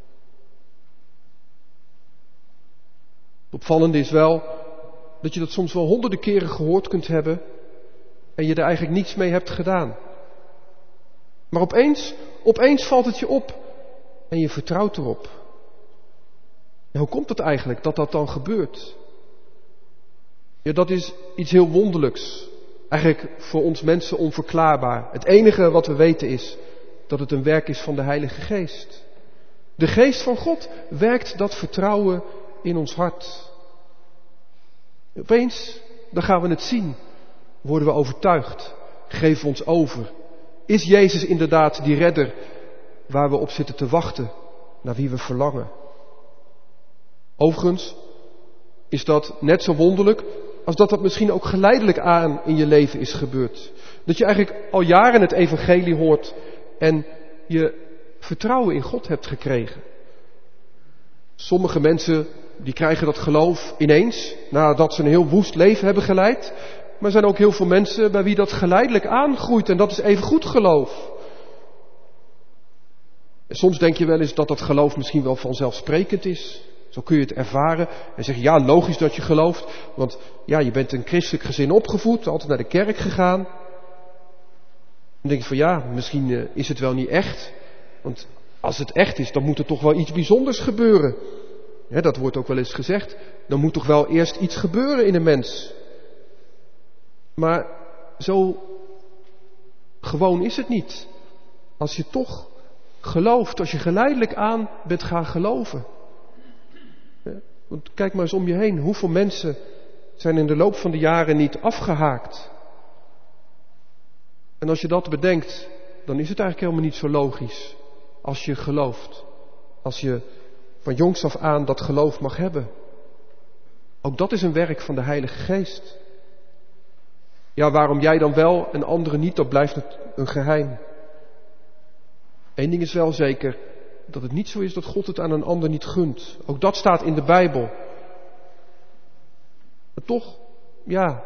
Het opvallende is wel dat je dat soms wel honderden keren gehoord kunt hebben. En je er eigenlijk niets mee hebt gedaan. Maar opeens valt het je op. En je vertrouwt erop. En hoe komt het eigenlijk dat dat dan gebeurt? Ja, dat is iets heel wonderlijks. Eigenlijk voor ons mensen onverklaarbaar. Het enige wat we weten is dat het een werk is van de Heilige Geest. De Geest van God werkt dat vertrouwen in ons hart. Opeens, dan gaan we het zien. Worden we overtuigd. Geven we ons over. Is Jezus inderdaad die redder waar we op zitten te wachten? Naar wie we verlangen? Overigens is dat net zo wonderlijk als dat misschien ook geleidelijk aan in je leven is gebeurd. Dat je eigenlijk al jaren het evangelie hoort en je vertrouwen in God hebt gekregen. Sommige mensen die krijgen dat geloof ineens, nadat ze een heel woest leven hebben geleid. Maar er zijn ook heel veel mensen bij wie dat geleidelijk aangroeit en dat is even goed geloof. En soms denk je wel eens dat dat geloof misschien wel vanzelfsprekend is. Zo kun je het ervaren en zeggen, ja, logisch dat je gelooft. Want ja, je bent in een christelijk gezin opgevoed, altijd naar de kerk gegaan. Dan denk je van ja, misschien is het wel niet echt. Want als het echt is, dan moet er toch wel iets bijzonders gebeuren. Ja, dat wordt ook wel eens gezegd. Dan moet toch wel eerst iets gebeuren in een mens. Maar zo gewoon is het niet. Als je toch gelooft, als je geleidelijk aan bent gaan geloven. Ja, want kijk maar eens om je heen. Hoeveel mensen zijn in de loop van de jaren niet afgehaakt? En als je dat bedenkt, dan is het eigenlijk helemaal niet zo logisch. Als je gelooft. Als je van jongs af aan dat geloof mag hebben. Ook dat is een werk van de Heilige Geest. Ja, waarom jij dan wel en anderen niet, dat blijft een geheim. Eén ding is wel zeker, dat het niet zo is dat God het aan een ander niet gunt. Ook dat staat in de Bijbel. Maar toch, ja,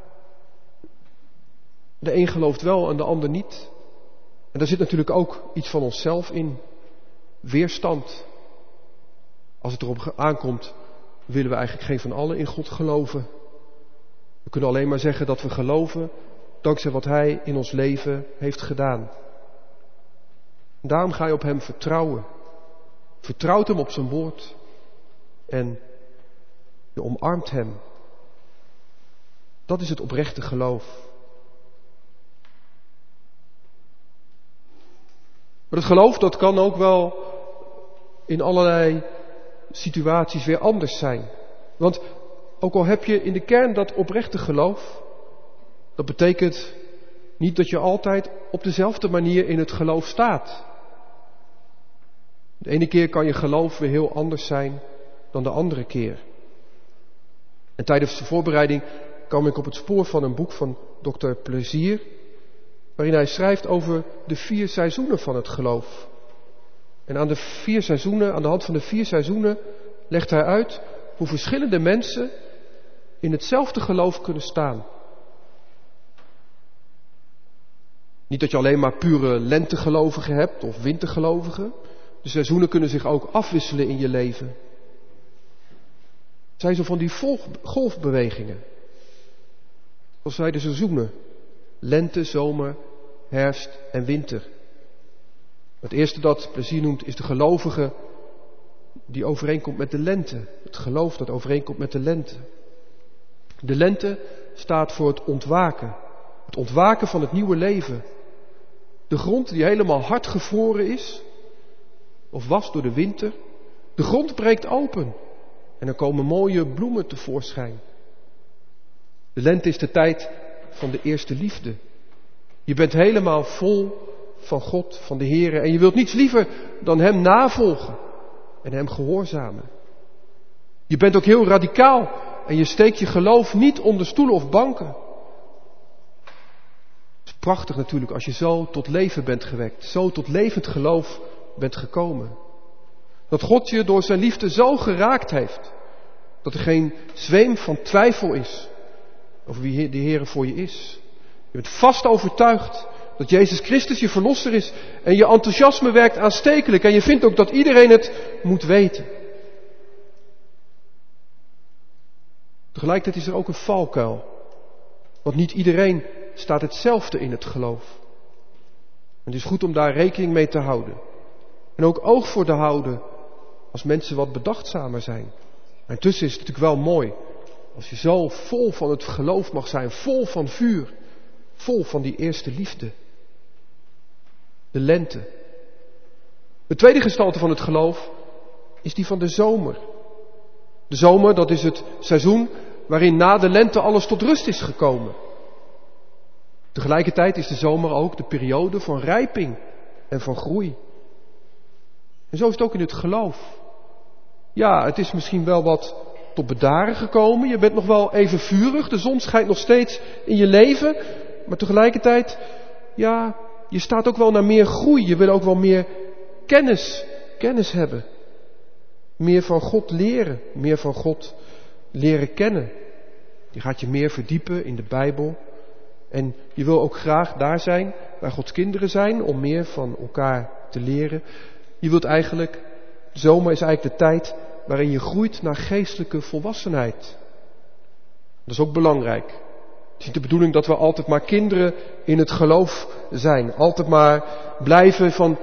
de een gelooft wel en de ander niet. En daar zit natuurlijk ook iets van onszelf in. Weerstand. Als het erop aankomt, willen we eigenlijk geen van allen in God geloven. We kunnen alleen maar zeggen dat we geloven dankzij wat Hij in ons leven heeft gedaan. En daarom ga je op Hem vertrouwen. Vertrouwt Hem op zijn woord. En je omarmt Hem. Dat is het oprechte geloof. Maar het geloof, dat kan ook wel in allerlei situaties weer anders zijn. Want ook al heb je in de kern dat oprechte geloof, dat betekent niet dat je altijd op dezelfde manier in het geloof staat. De ene keer kan je geloof weer heel anders zijn dan de andere keer. En tijdens de voorbereiding kwam ik op het spoor van een boek van Dr. Plezier, waarin hij schrijft over de 4 seizoenen van het geloof. En aan de hand van de 4 seizoenen legt hij uit hoe verschillende mensen in hetzelfde geloof kunnen staan. Niet dat je alleen maar pure lentegelovigen hebt of wintergelovigen. De seizoenen kunnen zich ook afwisselen in je leven. Het zijn zo van die golfbewegingen. Zoals zij de seizoenen. Lente, zomer, herfst en winter. Het eerste dat Plezier noemt is de gelovige die overeenkomt met de lente. Het geloof dat overeenkomt met de lente. De lente staat voor het ontwaken. Het ontwaken van het nieuwe leven. De grond die helemaal hard gevroren is, of was door de winter. De grond breekt open en er komen mooie bloemen tevoorschijn. De lente is de tijd van de eerste liefde. Je bent helemaal vol van God, van de Heere. En je wilt niets liever dan Hem navolgen en Hem gehoorzamen. Je bent ook heel radicaal en je steekt je geloof niet onder stoelen of banken. Het is prachtig natuurlijk als je zo tot leven bent gewekt. Zo tot levend geloof bent gekomen. Dat God je door zijn liefde zo geraakt heeft. Dat er geen zweem van twijfel is over wie de Heere voor je is. Je bent vast overtuigd dat Jezus Christus je verlosser is. En je enthousiasme werkt aanstekelijk. En je vindt ook dat iedereen het moet weten. Tegelijkertijd is er ook een valkuil. Want niet iedereen staat hetzelfde in het geloof. Het is goed om daar rekening mee te houden. En ook oog voor te houden als mensen wat bedachtzamer zijn. Maar intussen is het natuurlijk wel mooi als je zo vol van het geloof mag zijn. Vol van vuur. Vol van die eerste liefde. De lente. De tweede gestalte van het geloof is die van de zomer. De zomer, dat is het seizoen waarin na de lente alles tot rust is gekomen. Tegelijkertijd is de zomer ook de periode van rijping en van groei. En zo is het ook in het geloof. Ja, het is misschien wel wat tot bedaren gekomen. Je bent nog wel even vurig. De zon schijnt nog steeds in je leven. Maar tegelijkertijd, ja, je staat ook wel naar meer groei. Je wil ook wel meer kennis hebben. meer van God leren, meer van God leren kennen. Je gaat je meer verdiepen in de Bijbel. En je wil ook graag daar zijn, waar Gods kinderen zijn, om meer van elkaar te leren. Je wilt eigenlijk, de zomer is eigenlijk de tijd waarin je groeit naar geestelijke volwassenheid. Dat is ook belangrijk. Het is niet de bedoeling dat we altijd maar kinderen in het geloof zijn. Altijd maar blijven van,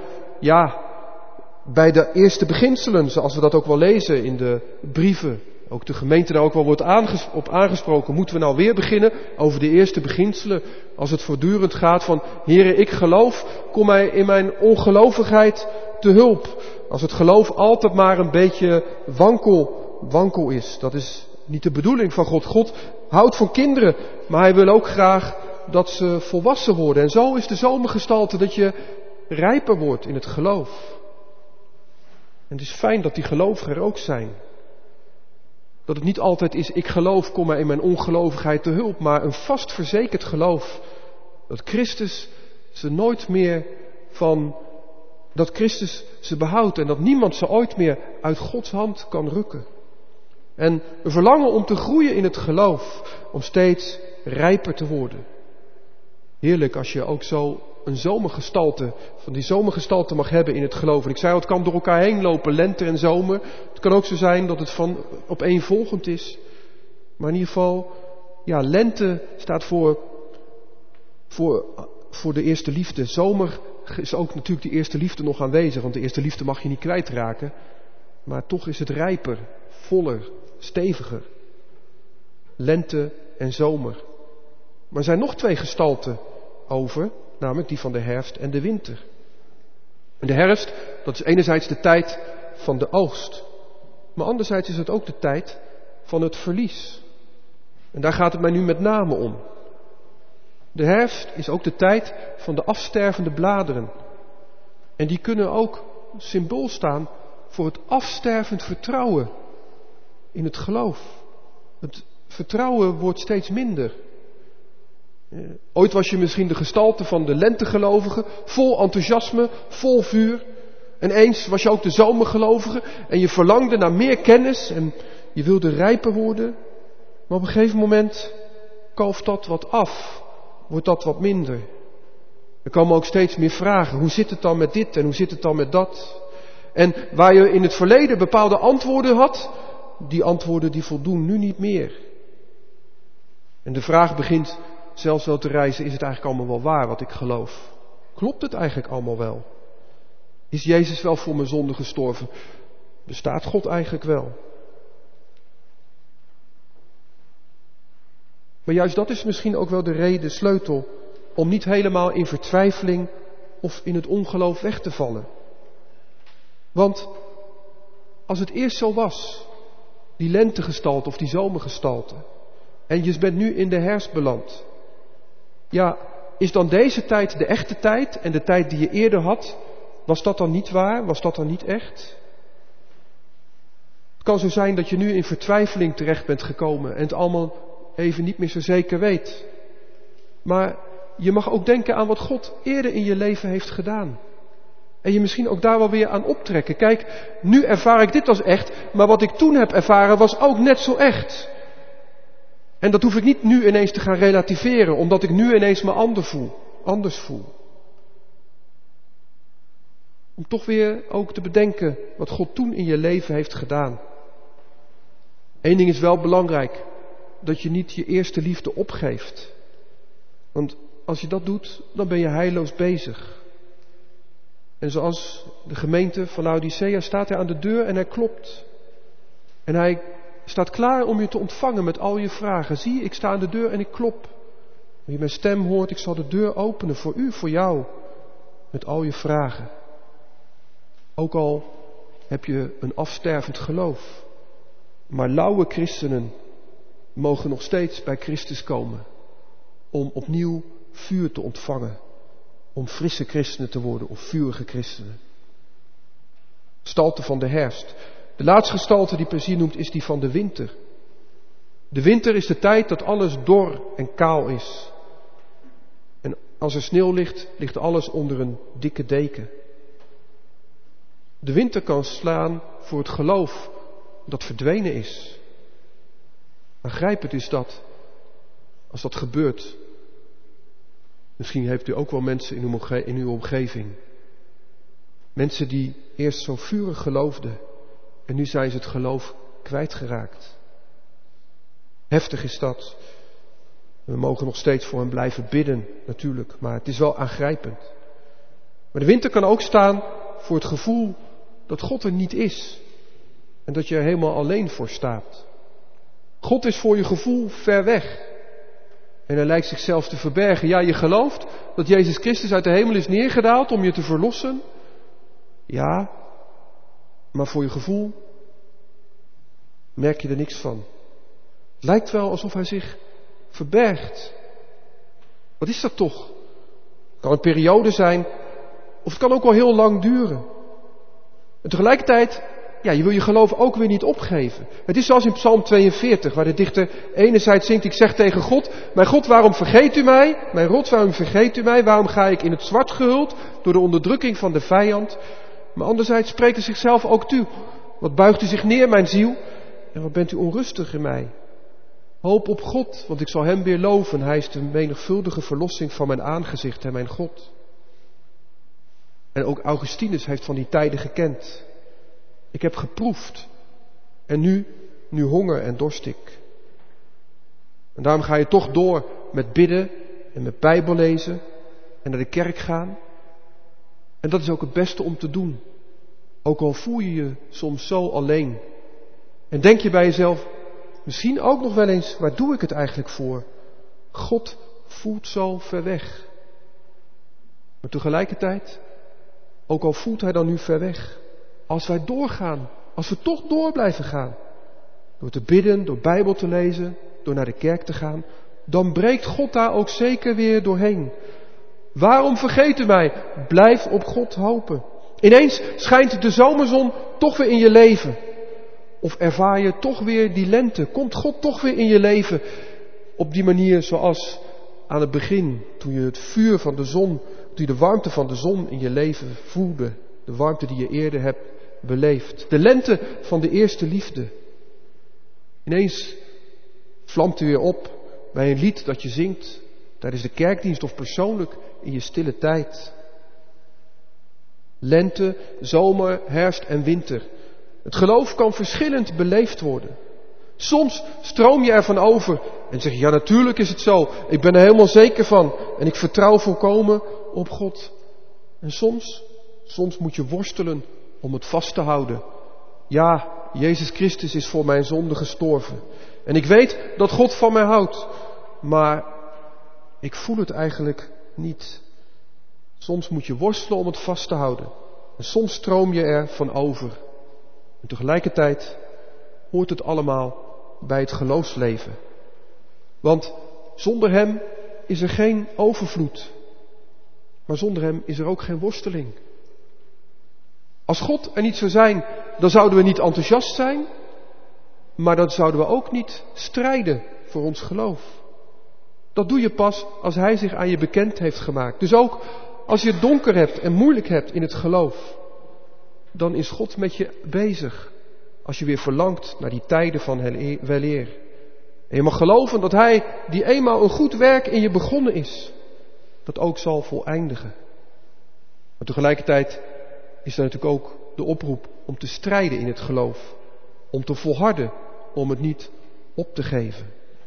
bij de eerste beginselen, zoals we dat ook wel lezen in de brieven. Ook de gemeente daar ook wel wordt op aangesproken. Moeten we nou weer beginnen over de eerste beginselen? Als het voortdurend gaat van, Heere, ik geloof, kom mij in mijn ongelovigheid te hulp. Als het geloof altijd maar een beetje wankel is. Dat is niet de bedoeling van God. God houdt van kinderen, maar hij wil ook graag dat ze volwassen worden. En zo is de zomergestalte dat je rijper wordt in het geloof. En het is fijn dat die gelovigen er ook zijn. Dat het niet altijd is, ik geloof, kom maar in mijn ongelovigheid te hulp. Maar een vast verzekerd geloof. Dat Christus ze nooit meer dat Christus ze behoudt. En dat niemand ze ooit meer uit Gods hand kan rukken. En een verlangen om te groeien in het geloof. Om steeds rijper te worden. Heerlijk als je ook zo een zomergestalte mag hebben in het geloof. En ik zei al, het kan door elkaar heen lopen, lente en zomer. Het kan ook zo zijn dat het opeenvolgend is. Maar in ieder geval, lente staat voor de eerste liefde. Zomer is ook natuurlijk de eerste liefde nog aanwezig, want de eerste liefde mag je niet kwijtraken. Maar toch is het rijper, voller, steviger. Lente en zomer. Maar er zijn nog 2 gestalten over, namelijk die van de herfst en de winter. En de herfst, dat is enerzijds de tijd van de oogst. Maar anderzijds is het ook de tijd van het verlies. En daar gaat het mij nu met name om. De herfst is ook de tijd van de afstervende bladeren. En die kunnen ook symbool staan voor het afstervend vertrouwen in het geloof. Het vertrouwen wordt steeds minder. Ooit was je misschien de gestalte van de lentegelovige, vol enthousiasme, vol vuur. En eens was je ook de zomergelovige en je verlangde naar meer kennis en je wilde rijper worden. Maar op een gegeven moment kalft dat wat af, wordt dat wat minder. Er komen ook steeds meer vragen. Hoe zit het dan met dit en hoe zit het dan met dat? En waar je in het verleden bepaalde antwoorden had, die antwoorden die voldoen nu niet meer. En de vraag begint zelfs wel te rijzen, is het eigenlijk allemaal wel waar wat ik geloof? Klopt het eigenlijk allemaal wel? Is Jezus wel voor mijn zonde gestorven? Bestaat God eigenlijk wel? Maar juist dat is misschien ook wel de reden, sleutel, om niet helemaal in vertwijfeling of in het ongeloof weg te vallen. Want als het eerst zo was, die lentegestalte of die zomergestalte, en je bent nu in de herfst beland, is dan deze tijd de echte tijd en de tijd die je eerder had, was dat dan niet waar? Was dat dan niet echt? Het kan zo zijn dat je nu in vertwijfeling terecht bent gekomen en het allemaal even niet meer zo zeker weet. Maar je mag ook denken aan wat God eerder in je leven heeft gedaan. En je misschien ook daar wel weer aan optrekken. Kijk, nu ervaar ik dit als echt, maar wat ik toen heb ervaren was ook net zo echt. En dat hoef ik niet nu ineens te gaan relativeren, omdat ik nu ineens me anders voel. Om toch weer ook te bedenken wat God toen in je leven heeft gedaan. Eén ding is wel belangrijk, dat je niet je eerste liefde opgeeft. Want als je dat doet, dan ben je heilloos bezig. En zoals de gemeente van Laodicea staat hij aan de deur en hij klopt. En hij staat klaar om je te ontvangen met al je vragen. Zie, ik sta aan de deur en ik klop. Als je mijn stem hoort, ik zal de deur openen voor u, voor jou. Met al je vragen. Ook al heb je een afstervend geloof. Maar lauwe christenen mogen nog steeds bij Christus komen. Om opnieuw vuur te ontvangen. Om frisse christenen te worden of vurige christenen. Gestalte van de herfst. De laatste gestalte die Persier noemt is die van de winter. De winter is de tijd dat alles dor en kaal is. En als er sneeuw ligt, ligt alles onder een dikke deken. De winter kan slaan voor het geloof dat verdwenen is. Aangrijpend is dat, als dat gebeurt. Misschien heeft u ook wel mensen in uw omgeving. Mensen die eerst zo vurig geloofden en nu zijn ze het geloof kwijtgeraakt. Heftig is dat. We mogen nog steeds voor hen blijven bidden, natuurlijk, maar het is wel aangrijpend. Maar de winter kan ook staan voor het gevoel dat God er niet is en dat je er helemaal alleen voor staat. God is voor je gevoel ver weg en hij lijkt zichzelf te verbergen. Ja, je gelooft dat Jezus Christus uit de hemel is neergedaald om je te verlossen. Ja, maar voor je gevoel merk je er niks van. Het lijkt wel alsof hij zich verbergt. Wat is dat toch? Het kan een periode zijn, of het kan ook wel heel lang duren. En tegelijkertijd, ja, je wil je geloof ook weer niet opgeven. Het is zoals in Psalm 42, waar de dichter enerzijds zingt, ik zeg tegen God, mijn God, waarom vergeet u mij? Mijn rot, waarom vergeet u mij? Waarom ga ik in het zwart gehuld door de onderdrukking van de vijand? Maar anderzijds spreekt hij zichzelf ook toe. Wat buigt u zich neer, mijn ziel? En wat bent u onrustig in mij? Hoop op God, want ik zal hem weer loven. Hij is de menigvuldige verlossing van mijn aangezicht en mijn God. En ook Augustinus heeft van die tijden gekend. Ik heb geproefd. En nu honger en dorst ik. En daarom ga je toch door met bidden en met Bijbel lezen en naar de kerk gaan. En dat is ook het beste om te doen. Ook al voel je je soms zo alleen. En denk je bij jezelf, misschien ook nog wel eens, waar doe ik het eigenlijk voor? God voelt zo ver weg. Maar tegelijkertijd, ook al voelt hij dan nu ver weg, als wij doorgaan, als we toch door blijven gaan, door te bidden, door Bijbel te lezen, door naar de kerk te gaan, dan breekt God daar ook zeker weer doorheen. Waarom vergeet u mij? Blijf op God hopen. Ineens schijnt de zomerzon toch weer in je leven. Of ervaar je toch weer die lente? Komt God toch weer in je leven op die manier zoals aan het begin, toen je het vuur van de zon, toen je de warmte van de zon in je leven voelde. De warmte die je eerder hebt beleefd. De lente van de eerste liefde. Ineens vlamt u weer op bij een lied dat je zingt tijdens de kerkdienst of persoonlijk in je stille tijd. Lente, zomer, herfst en winter. Het geloof kan verschillend beleefd worden. Soms stroom je ervan over en zeg je, ja, natuurlijk is het zo. Ik ben er helemaal zeker van en ik vertrouw volkomen op God. En soms moet je worstelen om het vast te houden. Ja, Jezus Christus is voor mijn zonde gestorven. En ik weet dat God van mij houdt. Maar ik voel het eigenlijk niet. Soms moet je worstelen om het vast te houden. En soms stroom je er van over. En tegelijkertijd hoort het allemaal bij het geloofsleven. Want zonder hem is er geen overvloed. Maar zonder hem is er ook geen worsteling. Als God er niet zou zijn, dan zouden we niet enthousiast zijn. Maar dan zouden we ook niet strijden voor ons geloof. Dat doe je pas als hij zich aan je bekend heeft gemaakt. Dus ook als je het donker hebt en moeilijk hebt in het geloof, dan is God met je bezig. Als je weer verlangt naar die tijden van weleer. En je mag geloven dat hij, die eenmaal een goed werk in je begonnen is, dat ook zal voleindigen. Maar tegelijkertijd is er natuurlijk ook de oproep om te strijden in het geloof. Om te volharden, om het niet op te geven.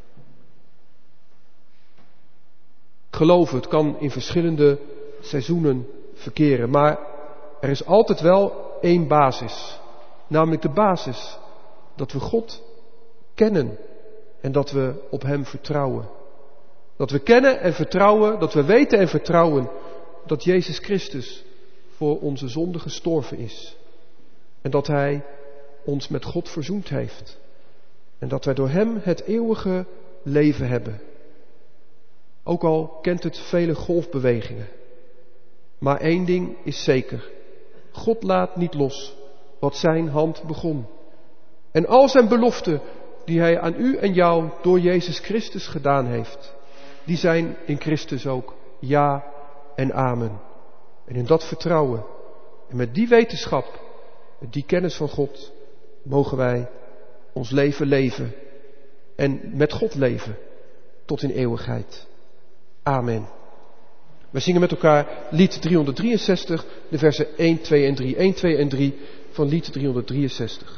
Geloven, het kan in verschillende seizoenen verkeren, maar er is altijd wel één basis. Namelijk de basis dat we God kennen en dat we op hem vertrouwen. Dat we kennen en vertrouwen, dat we weten en vertrouwen dat Jezus Christus voor onze zonde gestorven is. En dat hij ons met God verzoend heeft. En dat wij door hem het eeuwige leven hebben. Ook al kent het vele golfbewegingen. Maar één ding is zeker. God laat niet los wat zijn hand begon. En al zijn beloften die hij aan u en jou door Jezus Christus gedaan heeft, die zijn in Christus ook ja en amen. En in dat vertrouwen en met die wetenschap die kennis van God, mogen wij ons leven leven en met God leven tot in eeuwigheid. Amen. We zingen met elkaar lied 363, de versen 1, 2 en 3. 1, 2 en 3 van lied 363.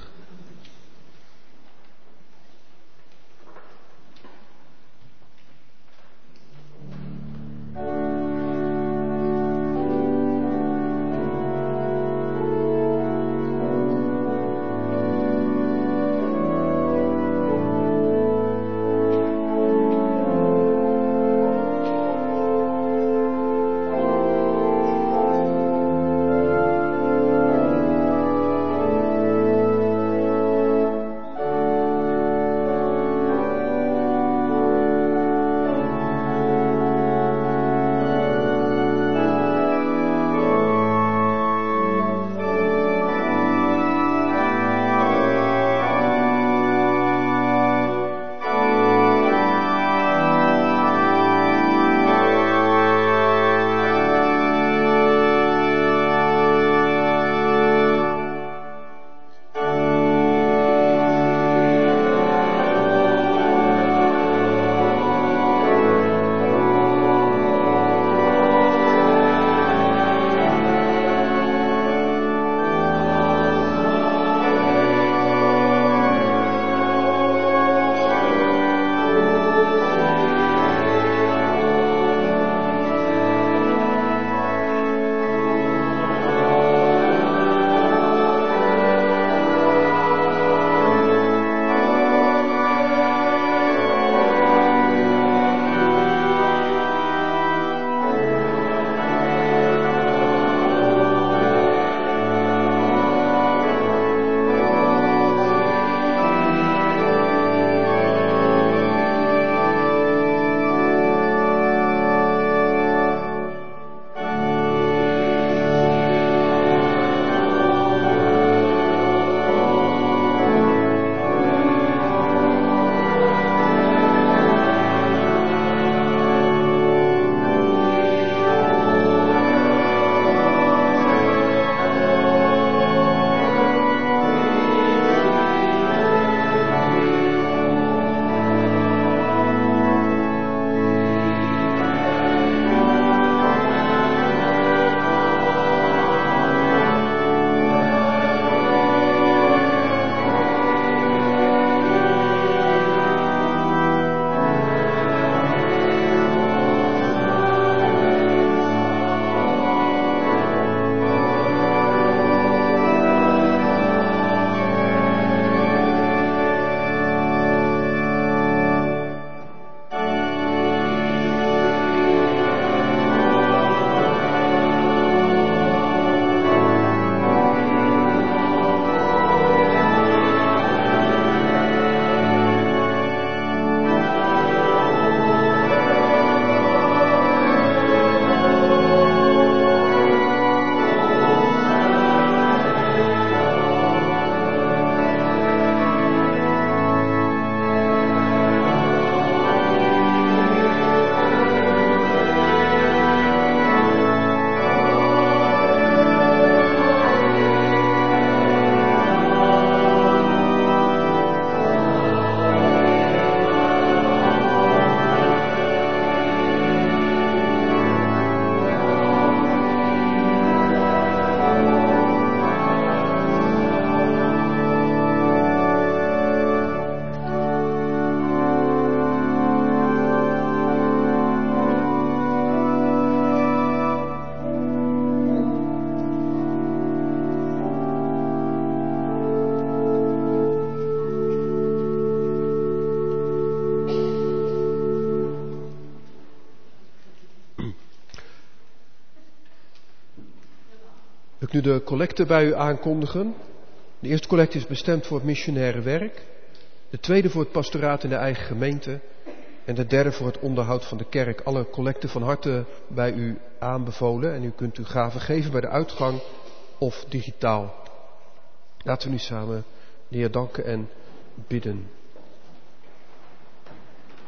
Wil ik nu de collecte bij u aankondigen. De eerste collecte is bestemd voor het missionaire werk. De tweede voor het pastoraat in de eigen gemeente. En de derde voor het onderhoud van de kerk. Alle collecten van harte bij u aanbevolen. En u kunt uw gaven geven bij de uitgang of digitaal. Laten we nu samen de Heer danken en bidden.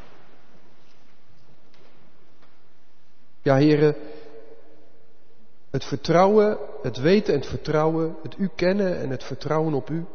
Ja, heren, Het vertrouwen, het weten en het vertrouwen, het u kennen en het vertrouwen op u.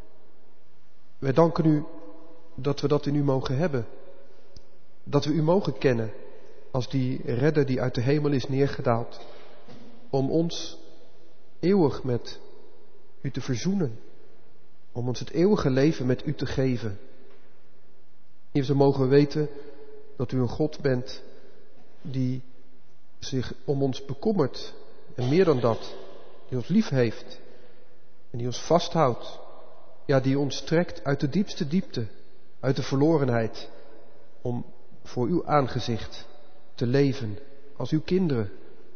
Wij danken u dat we dat in u mogen hebben. Dat we u mogen kennen als die redder die uit de hemel is neergedaald. Om ons eeuwig met u te verzoenen. Om ons het eeuwige leven met u te geven. Heer, zo mogen we weten dat u een God bent die zich om ons bekommert. En meer dan dat, die ons lief heeft. En die ons vasthoudt. Ja, die ons trekt uit de diepste diepte, uit de verlorenheid. Om voor uw aangezicht te leven als uw kinderen.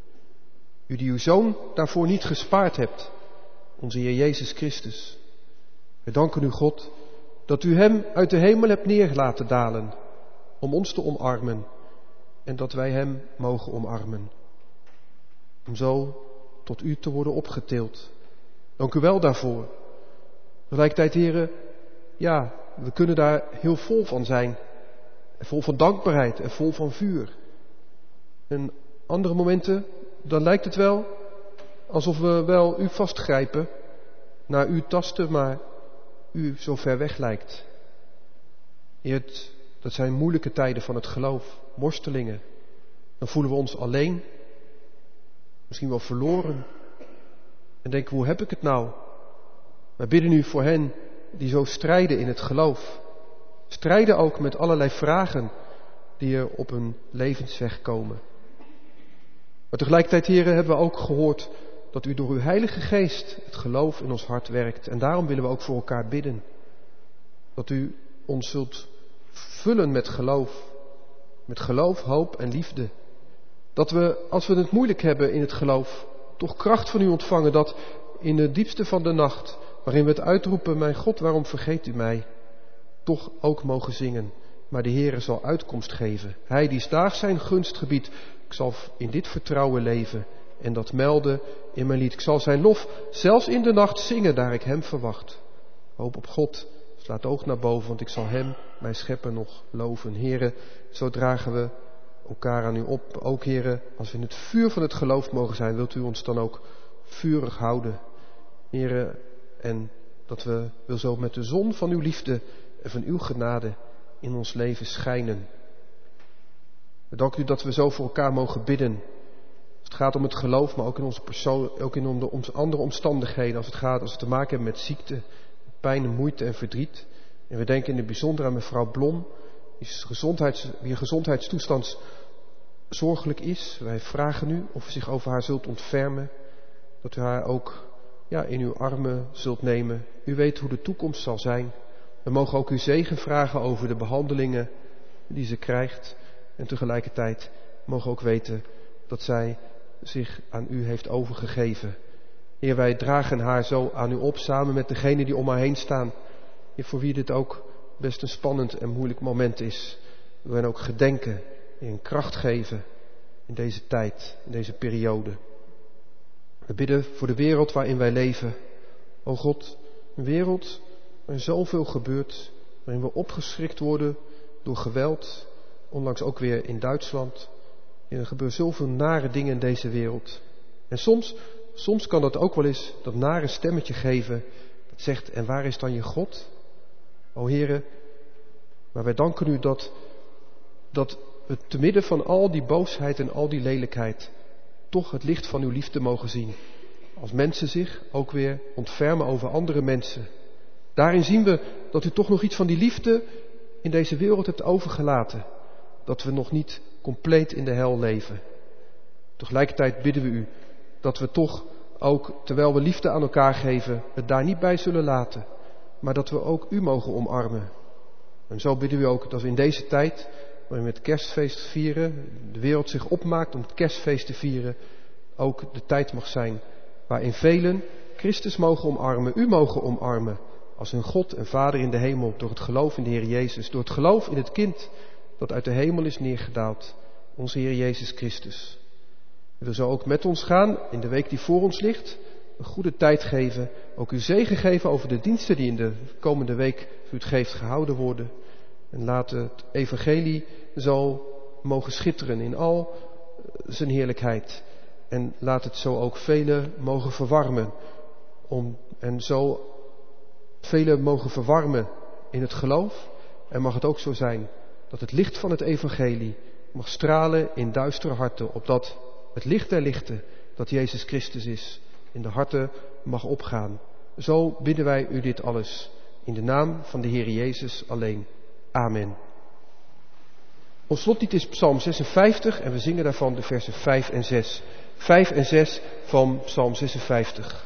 U die uw Zoon daarvoor niet gespaard hebt, onze Heer Jezus Christus. We danken u, God, dat u hem uit de hemel hebt neer laten dalen om ons te omarmen en dat wij hem mogen omarmen. Om zo tot u te worden opgetild. Dank u wel daarvoor. Tegelijkertijd, heren, ja, we kunnen daar heel vol van zijn. En vol van dankbaarheid en vol van vuur. En andere momenten, dan lijkt het wel alsof we wel u vastgrijpen, naar u tasten, maar u zo ver weg lijkt. Heer, dat zijn moeilijke tijden van het geloof, worstelingen. Dan voelen we ons alleen, misschien wel verloren. En denken, hoe heb ik het nou? Wij bidden u voor hen die zo strijden in het geloof. Strijden ook met allerlei vragen die er op hun levensweg komen. Maar tegelijkertijd, heren, hebben we ook gehoord dat u door uw Heilige Geest het geloof in ons hart werkt. En daarom willen we ook voor elkaar bidden. Dat u ons zult vullen met geloof. Met geloof, hoop en liefde. Dat we, als we het moeilijk hebben in het geloof, toch kracht van u ontvangen. Dat in de diepste van de nacht, waarin we het uitroepen, mijn God, waarom vergeet u mij? Toch ook mogen zingen. Maar de Heere zal uitkomst geven. Hij die daags zijn gunst gebiedt. Ik zal in dit vertrouwen leven en dat melden in mijn lied. Ik zal zijn lof zelfs in de nacht zingen, daar ik hem verwacht. Hoop op God, slaat oog naar boven, want ik zal hem, mijn schepper, nog loven. Heere, zo dragen we elkaar aan u op. Ook, Heere, als we in het vuur van het geloof mogen zijn, wilt u ons dan ook vurig houden. Heere, en dat we wil zo met de zon van uw liefde en van uw genade in ons leven schijnen. We danken u dat we zo voor elkaar mogen bidden. Als het gaat om het geloof, maar ook in onze persoon, ook in onze andere omstandigheden. Als we te maken hebben met ziekte, pijn, moeite en verdriet. En we denken in het bijzonder aan mevrouw Blom, wier gezondheidstoestand zorgelijk is. Wij vragen u of u zich over haar zult ontfermen. Dat u haar ook in uw armen zult nemen. U weet hoe de toekomst zal zijn. We mogen ook uw zegen vragen over de behandelingen die ze krijgt. En tegelijkertijd mogen we ook weten dat zij zich aan u heeft overgegeven. Heer, wij dragen haar zo aan u op, samen met degenen die om haar heen staan. Heer, voor wie dit ook best een spannend en moeilijk moment is. We willen ook gedenken en kracht geven in deze tijd, in deze periode. We bidden voor de wereld waarin wij leven. O God, een wereld waarin zoveel gebeurt, waarin we opgeschrikt worden door geweld. Onlangs ook weer in Duitsland. Er gebeuren zoveel nare dingen in deze wereld. En soms kan dat ook wel eens dat nare stemmetje geven. Dat zegt, en waar is dan je God? O Heere, maar wij danken u dat we te midden van al die boosheid en al die lelijkheid toch het licht van uw liefde mogen zien. Als mensen zich ook weer ontfermen over andere mensen. Daarin zien we dat u toch nog iets van die liefde in deze wereld hebt overgelaten. Dat we nog niet compleet in de hel leven. Tegelijkertijd bidden we u dat we toch ook, terwijl we liefde aan elkaar geven, het daar niet bij zullen laten. Maar dat we ook u mogen omarmen. En zo bidden we ook dat we in deze tijd, waarin we het kerstfeest vieren, de wereld zich opmaakt om het kerstfeest te vieren, ook de tijd mag zijn waarin velen Christus mogen omarmen, u mogen omarmen, als hun God en Vader in de hemel, door het geloof in de Heer Jezus, door het geloof in het kind dat uit de hemel is neergedaald, onze Heer Jezus Christus. We willen zo ook met ons gaan in de week die voor ons ligt, een goede tijd geven, ook uw zegen geven over de diensten die in de komende week, als u het geeft, gehouden worden. En laat het evangelie zo mogen schitteren in al zijn heerlijkheid. En laat het zo ook velen mogen verwarmen. En zo velen mogen verwarmen in het geloof. En mag het ook zo zijn dat het licht van het evangelie mag stralen in duistere harten. Opdat het licht der lichten, dat Jezus Christus is, in de harten mag opgaan. Zo bidden wij u dit alles. In de naam van de Heer Jezus alleen. Amen. Ons slotlied is Psalm 56 en we zingen daarvan de versen 5 en 6. 5 en 6 van Psalm 56.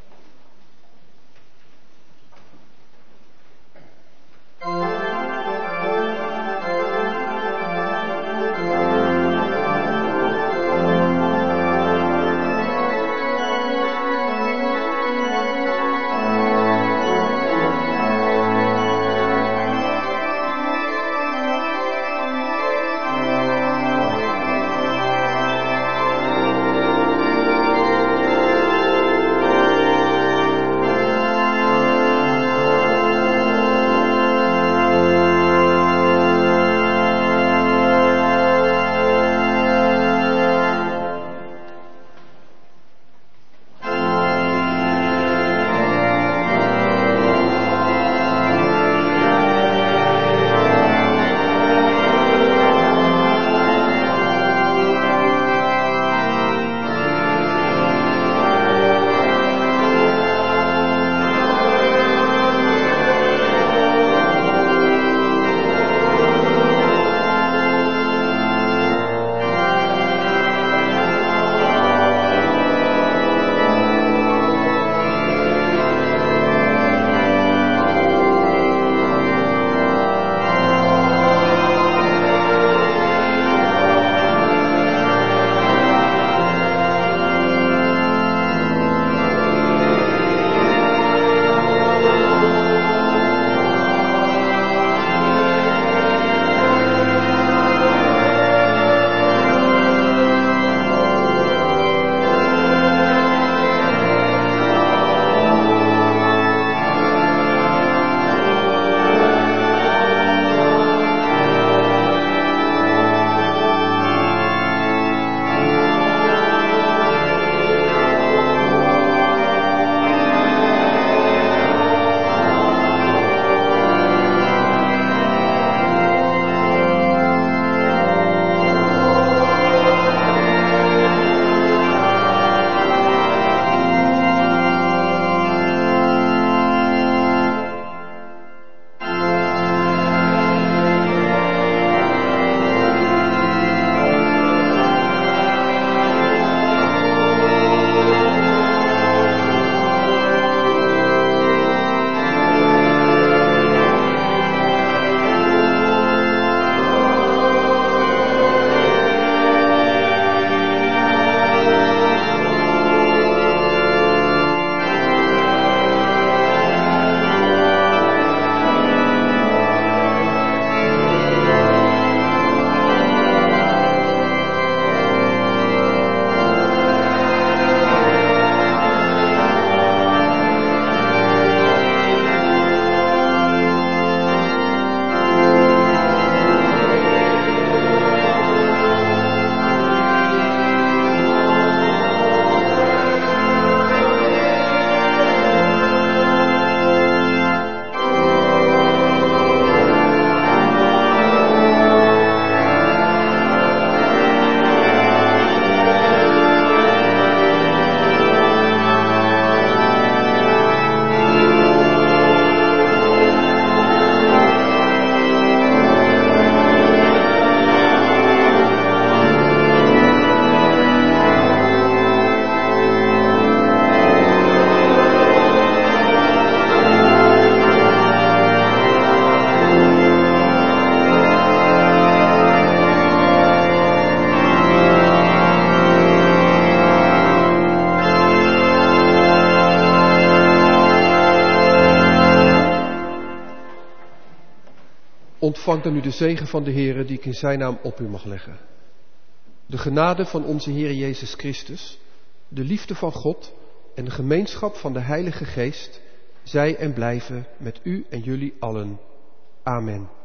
Ontvang dan nu de zegen van de Heere die ik in zijn naam op u mag leggen. De genade van onze Heer Jezus Christus, de liefde van God en de gemeenschap van de Heilige Geest, zij en blijven met u en jullie allen. Amen.